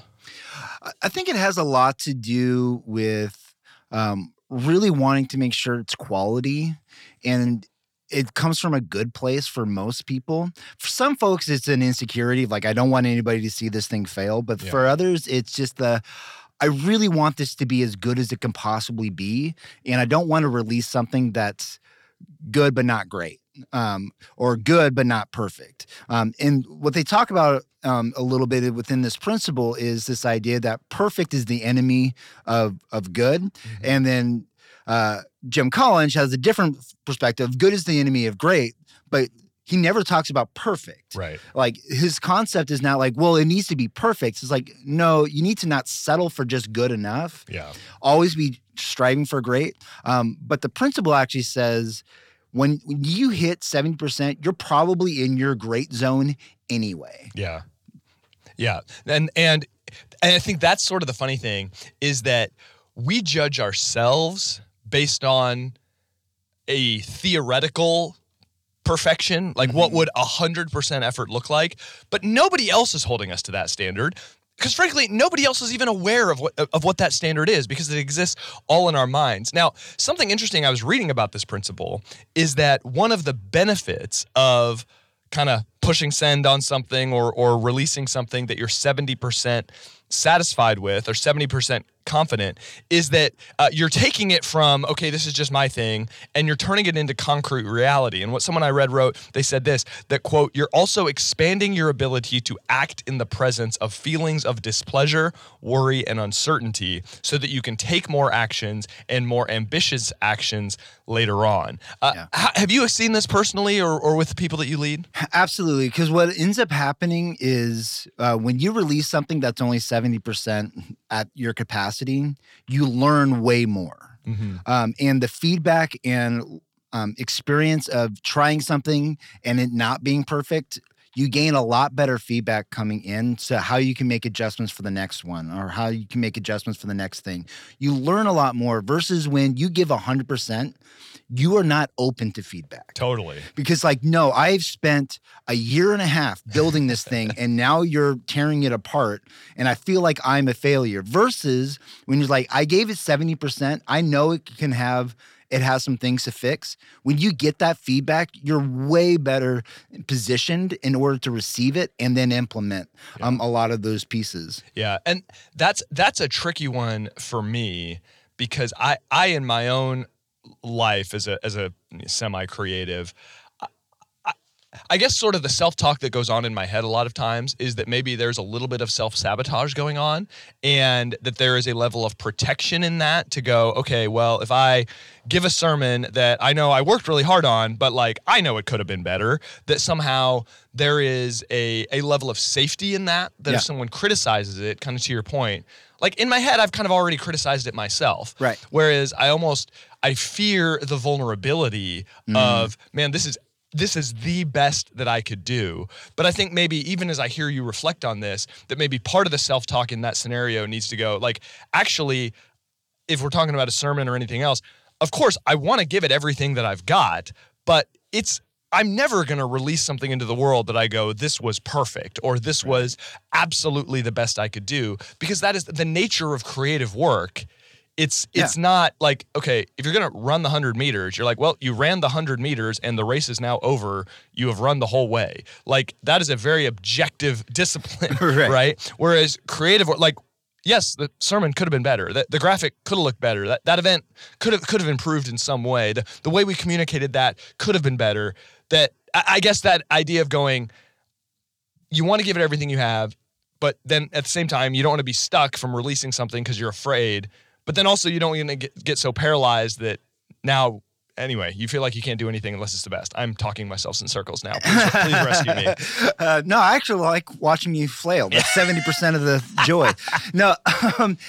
I think it has a lot to do with really wanting to make sure it's quality, and it comes from a good place for most people. For some folks, it's an insecurity of like, I don't want anybody to see this thing fail. But for others, it's just I really want this to be as good as it can possibly be. And I don't want to release something that's good but not great, or good but not perfect. And what they talk about a little bit within this principle is this idea that perfect is the enemy of good. Mm-hmm. And then Jim Collins has a different perspective. Good is the enemy of great, but he never talks about perfect. Right. Like his concept is not like, well, it needs to be perfect. It's like, no, you need to not settle for just good enough. Yeah. Always be striving for great. But the principle actually says when you hit 70%, you're probably in your great zone anyway. Yeah. Yeah. And I think that's sort of the funny thing is that we judge ourselves based on a theoretical perfection, like what would 100% effort look like, but nobody else is holding us to that standard because frankly, nobody else is even aware of what that standard is because it exists all in our minds. Now, something interesting I was reading about this principle is that one of the benefits of kind of pushing send on something or releasing something that you're 70% satisfied with or 70% confident is that you're taking it from, okay, this is just my thing, and you're turning it into concrete reality. And what someone I read wrote, they said this, that quote, you're also expanding your ability to act in the presence of feelings of displeasure, worry, and uncertainty so that you can take more actions and more ambitious actions later on. Have you seen this personally or with the people that you lead? Absolutely, because what ends up happening is when you release something that's only 70% at your capacity, you learn way more. Mm-hmm. And the feedback and experience of trying something and it not being perfect, you gain a lot better feedback coming in to how you can make adjustments for the next one or how you can make adjustments for the next thing. You learn a lot more versus when you give 100%, you are not open to feedback. Totally. Because like, no, I've spent a year and a half building this thing and now you're tearing it apart and I feel like I'm a failure versus when you're like, I gave it 70%. I know it has some things to fix. When you get that feedback, you're way better positioned in order to receive it and then implement a lot of those pieces. Yeah. And that's a tricky one for me because I in my own life as a semi-creative, I guess sort of the self-talk that goes on in my head a lot of times is that maybe there's a little bit of self-sabotage going on and that there is a level of protection in that to go, okay, well, if I give a sermon that I know I worked really hard on, but like I know it could have been better, that somehow there is a level of safety in that if someone criticizes it, kind of to your point, like in my head, I've kind of already criticized it myself. Right. Whereas I fear the vulnerability of, man, this is the best that I could do. But I think maybe even as I hear you reflect on this, that maybe part of the self-talk in that scenario needs to go, like, actually, if we're talking about a sermon or anything else, of course, I want to give it everything that I've got, but I'm never going to release something into the world that I go, this was perfect, or this was absolutely the best I could do, because that is the nature of creative work. It's not like, okay, if you're going to run the 100 meters, you're like, well, you ran the 100 meters and the race is now over. You have run the whole way. Like, that is a very objective discipline, right? Whereas creative work, like, yes, the sermon could have been better. The graphic could have looked better. That event could have improved in some way. The way we communicated that could have been better. That I guess that idea of going, you want to give it everything you have, but then at the same time, you don't want to be stuck from releasing something because you're afraid. But then also you don't want to get so paralyzed that now, anyway, you feel like you can't do anything unless it's the best. I'm talking myself in circles now. Please rescue me. No, I actually like watching you flail. That's 70% of the joy. No,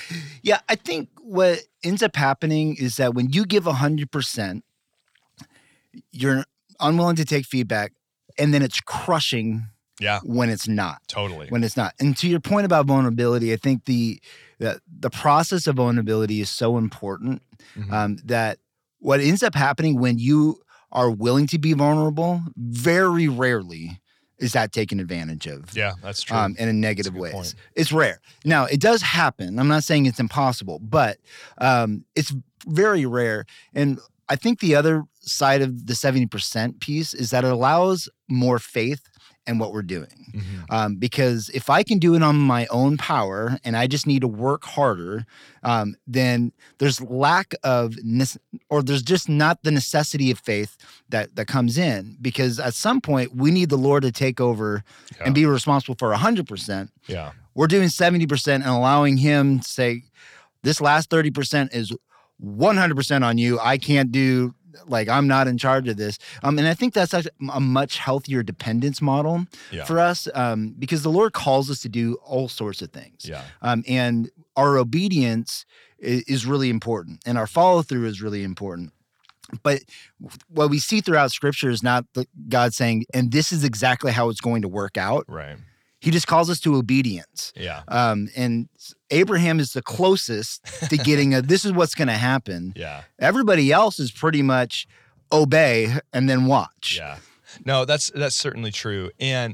Yeah, I think what ends up happening is that when you give 100%, you're unwilling to take feedback, and then it's crushing when it's not. Totally. When it's not. And to your point about vulnerability, I think the process of vulnerability is so important that what ends up happening when you are willing to be vulnerable, very rarely is that taken advantage of. Yeah, that's true. In a negative ways. It's rare. Now, it does happen. I'm not saying it's impossible, but it's very rare. And I think the other side of the 70% piece is that it allows more faith in what we're doing. Because if I can do it on my own power and I just need to work harder, then there's lack of, or there's just not the necessity of faith that comes in. Because at some point, we need the Lord to take over and be responsible for 100%. Yeah. We're doing 70% and allowing him to say, this last 30% is 100% on you. I can't do, I'm not in charge of this. And I think that's actually a much healthier dependence model for us because the Lord calls us to do all sorts of things. Yeah. And our obedience is really important and our follow through is really important. But what we see throughout Scripture is not God saying, and this is exactly how it's going to work out. Right. He just calls us to obedience. Yeah. And Abraham is the closest to getting this is what's going to happen. Yeah. Everybody else is pretty much obey and then watch. Yeah. No, that's certainly true. And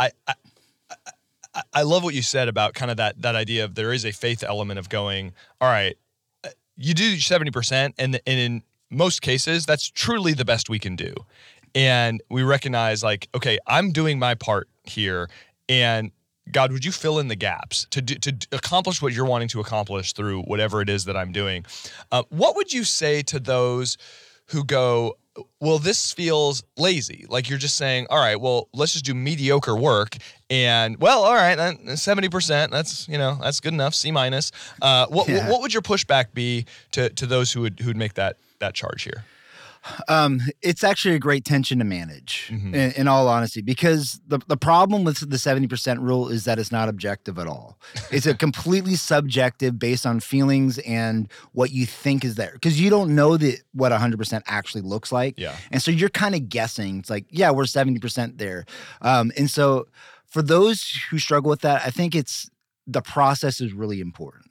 I love what you said about kind of that idea of there is a faith element of going, all right, you do 70%, and in most cases, that's truly the best we can do. And we recognize okay, I'm doing my part here. And God, would you fill in the gaps to accomplish what you're wanting to accomplish through whatever it is that I'm doing? What would you say to those who go, well, this feels lazy? Like you're just saying, all right, well, let's just do mediocre work. And well, all right, 70%, that's good enough, C-. What would your pushback be to those who'd make that charge here? It's actually a great tension to manage, in all honesty, because the problem with the 70% rule is that it's not objective at all. It's a completely subjective based on feelings and what you think is there, because you don't know what 100% actually looks like. Yeah. And so you're kind of guessing. It's like, yeah, we're 70% there. And so for those who struggle with that, I think the process is really important.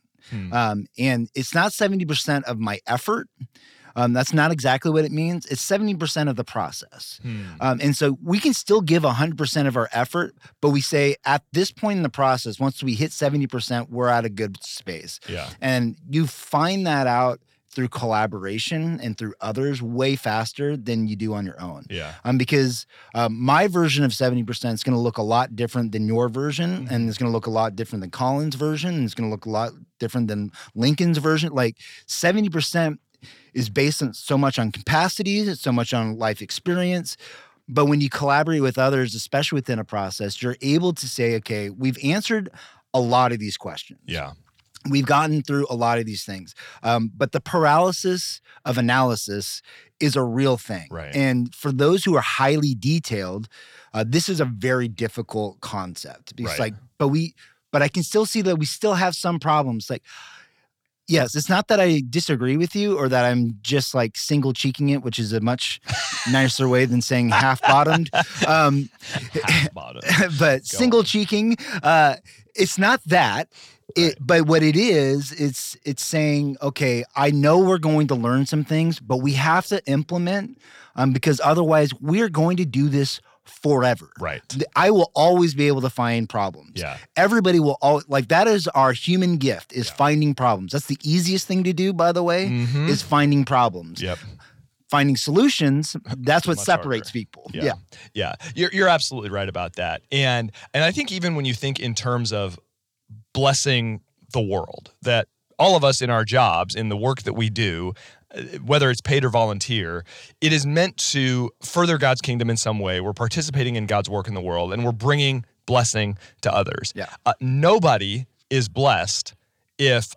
And it's not 70% of my effort. That's not exactly what it means. It's 70% of the process. And so we can still give 100% of our effort, but we say at this point in the process, once we hit 70%, we're at a good space. Yeah. And you find that out through collaboration and through others way faster than you do on your own. Yeah. Because my version of 70% is going to look a lot different than your version, and it's going to look a lot different than Colin's version, and it's going to look a lot different than Lincoln's version. 70% is based on so much on capacity, so much on life experience. But when you collaborate with others, especially within a process, you're able to say, okay, we've answered a lot of these questions. Yeah. We've gotten through a lot of these things. But the paralysis of analysis is a real thing. Right. And for those who are highly detailed, this is a very difficult concept. Because but I can still see that we still have some problems. Yes, it's not that I disagree with you or that I'm just single cheeking it, which is a much nicer way than saying half-bottomed. Half-bottomed. But single cheeking, it's not that. But what it is, it's saying, okay, I know we're going to learn some things, but we have to implement because otherwise we're going to do this forever. Right. I will always be able to find problems. Yeah. Everybody will that is our human gift is finding problems. That's the easiest thing to do, by the way, is finding problems. Yep. Finding solutions, that's what separates harder. people. Yeah. You're absolutely right about that. And I think even when you think in terms of blessing the world, that all of us in our jobs, in the work that we do, whether it's paid or volunteer, it is meant to further God's kingdom in some way. We're participating in God's work in the world, and we're bringing blessing to others. Yeah. Nobody is blessed if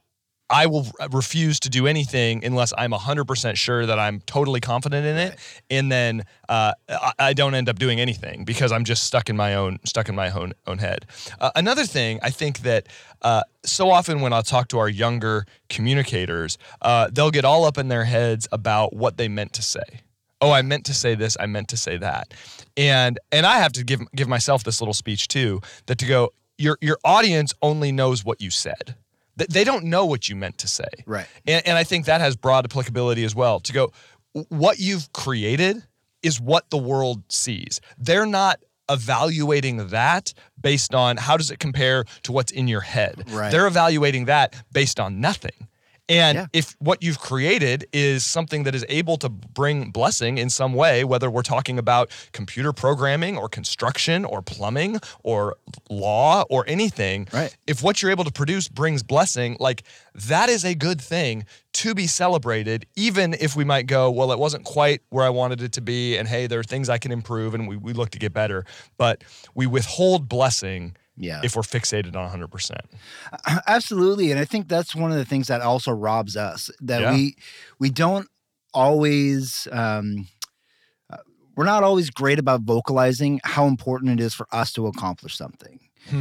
I will refuse to do anything unless I'm 100% sure that I'm totally confident in it, and then I don't end up doing anything because I'm just stuck in my own head. Another thing, I think that so often when I talk to our younger communicators, they'll get all up in their heads about what they meant to say. Oh, I meant to say this, I meant to say that, and I have to give myself this little speech too, that to go, your audience only knows what you said. They don't know what you meant to say. Right. And I think that has broad applicability as well. To go, what you've created is what the world sees. They're not evaluating that based on how does it compare to what's in your head. Right. They're evaluating that based on nothing. And if what you've created is something that is able to bring blessing in some way, whether we're talking about computer programming or construction or plumbing or law or anything, if what you're able to produce brings blessing, like that is a good thing to be celebrated, even if we might go, well, it wasn't quite where I wanted it to be, and hey, there are things I can improve, and we look to get better. But we withhold blessing if we're fixated on 100%. Absolutely. And I think that's one of the things that also robs us, that we don't always, we're not always great about vocalizing how important it is for us to accomplish something.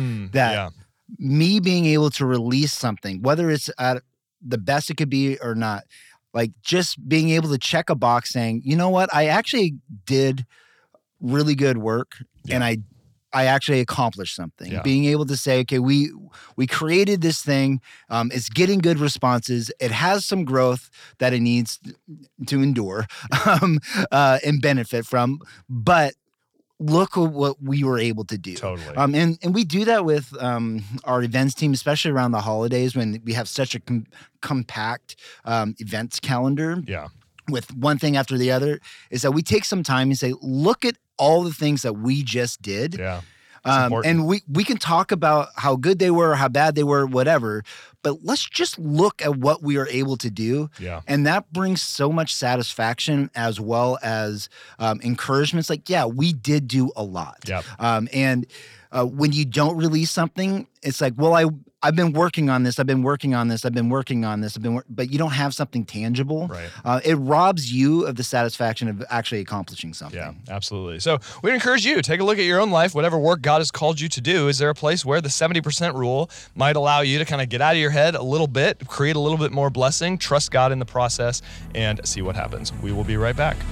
Me being able to release something, whether it's at the best it could be or not, like just being able to check a box saying, you know what, I actually did really good work and I actually accomplished something. Being able to say, okay, we created this thing. It's getting good responses. It has some growth that it needs to endure and benefit from. But look at what we were able to do. Totally. And we do that with our events team, especially around the holidays when we have such a compact events calendar. With one thing after the other, is that we take some time and say, look at all the things that we just did. And we can talk about how good they were, how bad they were, whatever, but let's just look at what we are able to do. And that brings so much satisfaction as well as encouragement. It's like, we did do a lot. And when you don't release something, it's like, well, I've been working on this. I've been working on this. But you don't have something tangible. It robs you of the satisfaction of actually accomplishing something. Yeah, absolutely. So we'd encourage you, take a look at your own life, whatever work God has called you to do. Is there a place where the 70% rule might allow you to kind of get out of your head a little bit, create a little bit more blessing, trust God in the process, and see what happens? We will be right back.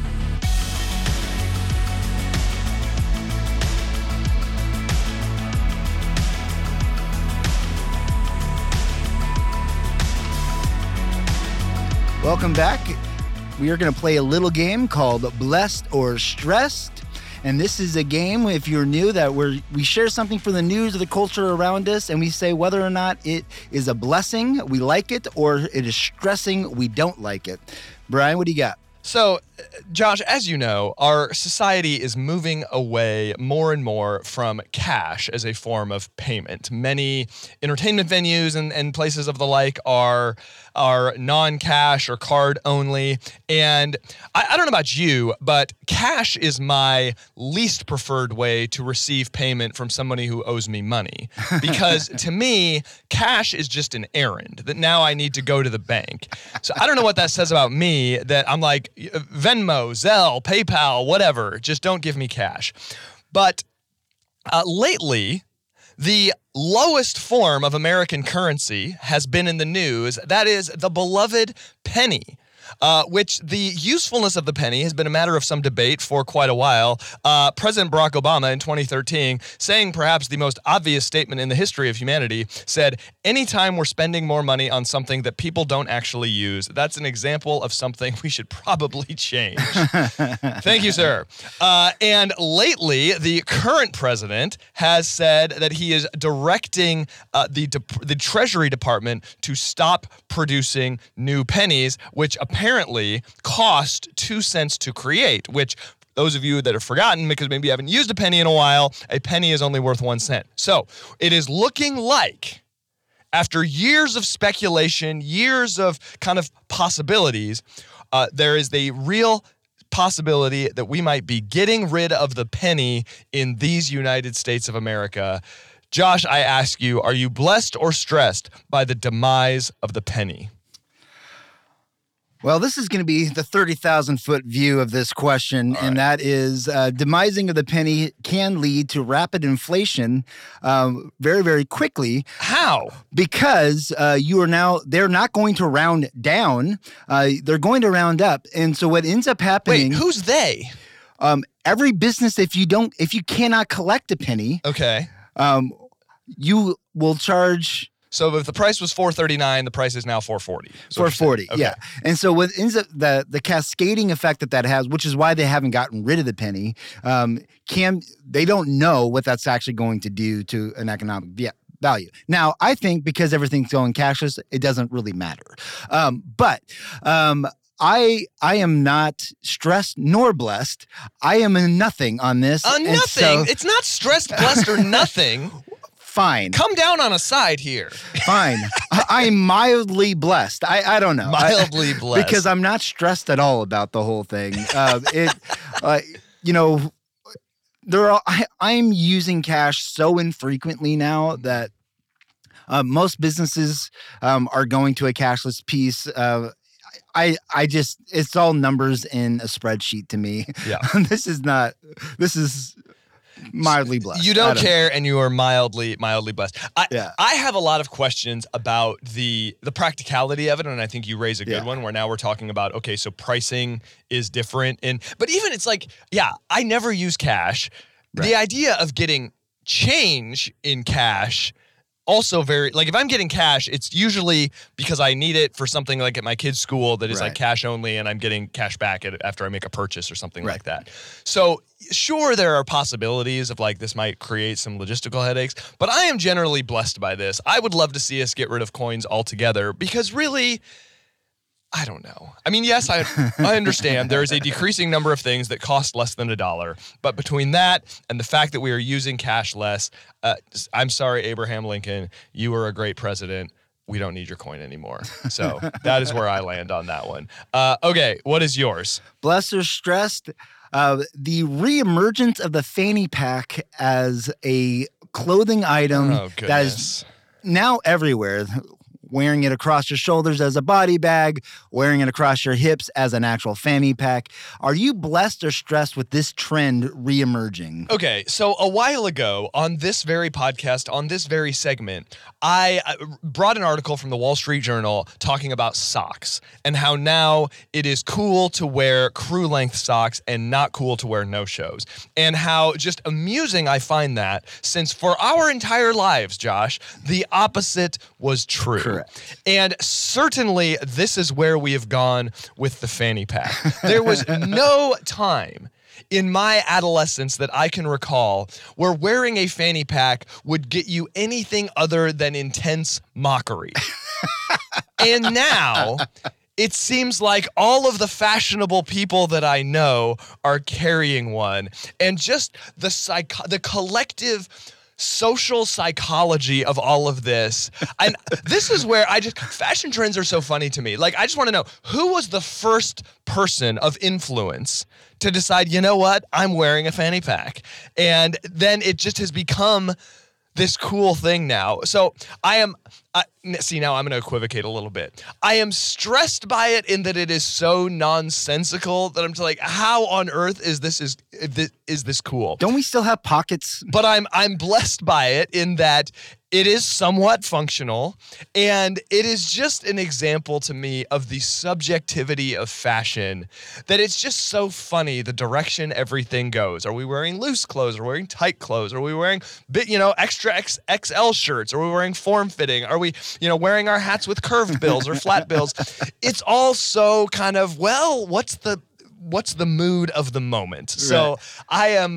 Welcome back. We are going to play a little game called Blessed or Stressed. And this is a game, if you're new, that we share something from the news or the culture around us, and we say whether or not it is a blessing, we like it, or it is stressing, we don't like it. Brian, what do you got? So, Josh, as you know, our society is moving away more and more from cash as a form of payment. Many entertainment venues and places of the like are non-cash or card only. And I don't know about you, but cash is my least preferred way to receive payment from somebody who owes me money. Because to me, cash is just an errand that now I need to go to the bank. So I don't know what that says about me, that I'm like, Venmo, Zelle, PayPal, whatever, just don't give me cash. But lately, the lowest form of American currency has been in the news. That is the beloved penny. Which the usefulness of the penny has been a matter of some debate for quite a while. President Barack Obama in 2013, saying perhaps the most obvious statement in the history of humanity, said, anytime we're spending more money on something that people don't actually use, that's an example of something we should probably change. Thank you, sir. And lately, the current president has said that he is directing the Treasury Department to stop producing new pennies, which apparently cost 2 cents to create, which those of you that have forgotten, because maybe you haven't used a penny in a while, a penny is only worth 1 cent. So it is looking like, after years of speculation, years of kind of possibilities, there is the real possibility that we might be getting rid of the penny in these United States of America. Josh, I ask you, are you blessed or stressed by the demise of the penny? Well, this is going to be the 30,000-foot view of this question, and that is demising of the penny can lead to rapid inflation very, very quickly. How? Because they're not going to round down. They're going to round up. And so what ends up happening... Wait, who's they? Every business, if you cannot collect a penny... Okay. You will charge... So if the price was $4.39, the price is now $4.40. $4.40, okay. yeah. And so what ends up the cascading effect that has, which is why they haven't gotten rid of the penny, they don't know what that's actually going to do to an economic value. Now, I think because everything's going cashless, it doesn't really matter. But I am not stressed nor blessed. I am a nothing on this. Nothing? So, it's not stressed, blessed, or nothing. Fine. Come down on a side here. Fine. I'm mildly blessed. I don't know. Mildly blessed. Because I'm not stressed at all about the whole thing. I'm using cash so infrequently now that most businesses are going to a cashless piece. It's all numbers in a spreadsheet to me. Yeah. This is mildly blessed. You don't care, and you are mildly blessed. I have a lot of questions about the practicality of it, and I think you raise a good one. Where now we're talking about, okay, so pricing is different, but even it's like, I never use cash. Right. The idea of getting change in cash. Also if I'm getting cash, it's usually because I need it for something like at my kid's school that is like cash only, and I'm getting cash back after I make a purchase or something like that. So sure, there are possibilities of like this might create some logistical headaches, but I am generally blessed by this. I would love to see us get rid of coins altogether because really, I don't know. I mean, yes, I understand there is a decreasing number of things that cost less than $1, but between that and the fact that we are using cash less, I'm sorry, Abraham Lincoln, you were a great president. We don't need your coin anymore. So that is where I land on that one. Okay, what is yours? Blessed or stressed? The reemergence of the fanny pack as a clothing item that is now everywhere. Wearing it across your shoulders as a body bag, wearing it across your hips as an actual fanny pack. Are you blessed or stressed with this trend reemerging? Okay, so a while ago on this very podcast, on this very segment, I brought an article from the Wall Street Journal talking about socks and how now it is cool to wear crew-length socks and not cool to wear no-shows. And how just amusing I find that, since for our entire lives, Josh, the opposite was true. Correct. And certainly this is where we have gone with the fanny pack. There was no time in my adolescence that I can recall where wearing a fanny pack would get you anything other than intense mockery. And now it seems like all of the fashionable people that I know are carrying one. And just the collective social psychology of all of this. And this is where fashion trends are so funny to me. Like, I just want to know, who was the first person of influence to decide, you know what, I'm wearing a fanny pack? And then it just has become this cool thing now. So now I'm going to equivocate a little bit. I am stressed by it in that it is so nonsensical that I'm like, how on earth is this cool? Don't we still have pockets? But I'm blessed by it in that it is somewhat functional, and it is just an example to me of the subjectivity of fashion, that it's just so funny the direction everything goes. Are we wearing loose clothes? Are we wearing tight clothes? Are we wearing extra XL shirts? Are we wearing form-fitting? Are we wearing our hats with curved bills or flat bills? It's all so kind of, what's the mood of the moment? Right. So I'm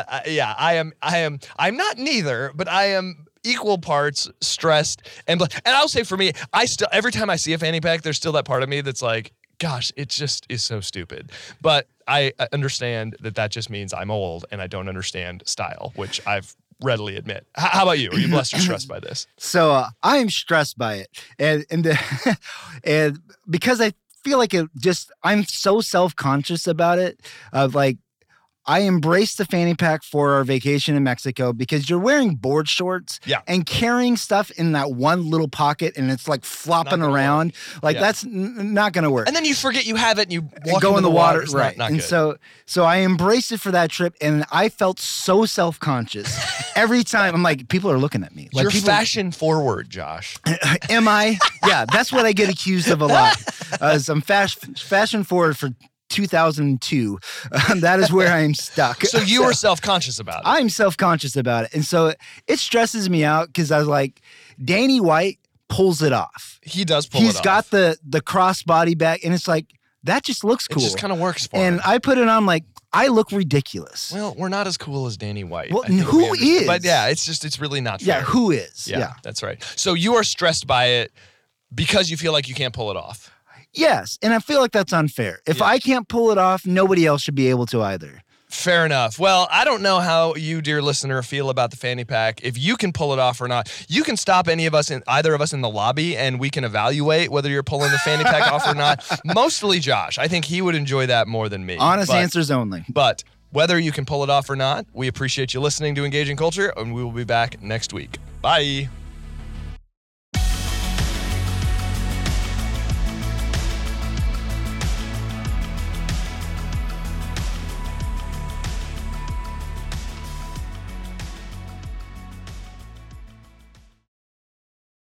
not neither, but I am equal parts stressed and I'll say for me, every time I see a fanny pack, there's still that part of me that's like, gosh, it just is so stupid. But I understand that just means I'm old and I don't understand style, which I've readily admit. How about you? Are you blessed or stressed by this? So I am stressed by it, and because I feel like I'm so self-conscious about it, of like, I embraced the fanny pack for our vacation in Mexico because you're wearing board shorts and carrying stuff in that one little pocket and it's like flopping around. Like that's not going to work. And then you forget you have it and you go in the water. It's right. Not and good. so I embraced it for that trip and I felt so self-conscious every time. I'm like, people are looking at me. Like, you're fashion forward, Josh. Am I? Yeah, that's what I get accused of a lot. I'm fashion forward for 2002. That is where I am stuck. So you were self-conscious about it. I'm self-conscious about it. And so it stresses me out because I was like, Danny White pulls it off. He does pull it off. He's got the crossbody back and it's like, that just looks cool. It just kind of works for him. And I put it on like, I look ridiculous. Well, we're not as cool as Danny White. Well, who is? But yeah, it's really not fair. Yeah, who is? Yeah, that's right. So you are stressed by it because you feel like you can't pull it off. Yes, and I feel like that's unfair. If I can't pull it off, nobody else should be able to either. Fair enough. Well, I don't know how you, dear listener, feel about the fanny pack. If you can pull it off or not, you can stop either of us in the lobby, and we can evaluate whether you're pulling the fanny pack off or not. Mostly Josh. I think he would enjoy that more than me. Honest answers only. But whether you can pull it off or not, we appreciate you listening to Engaging Culture, and we will be back next week. Bye.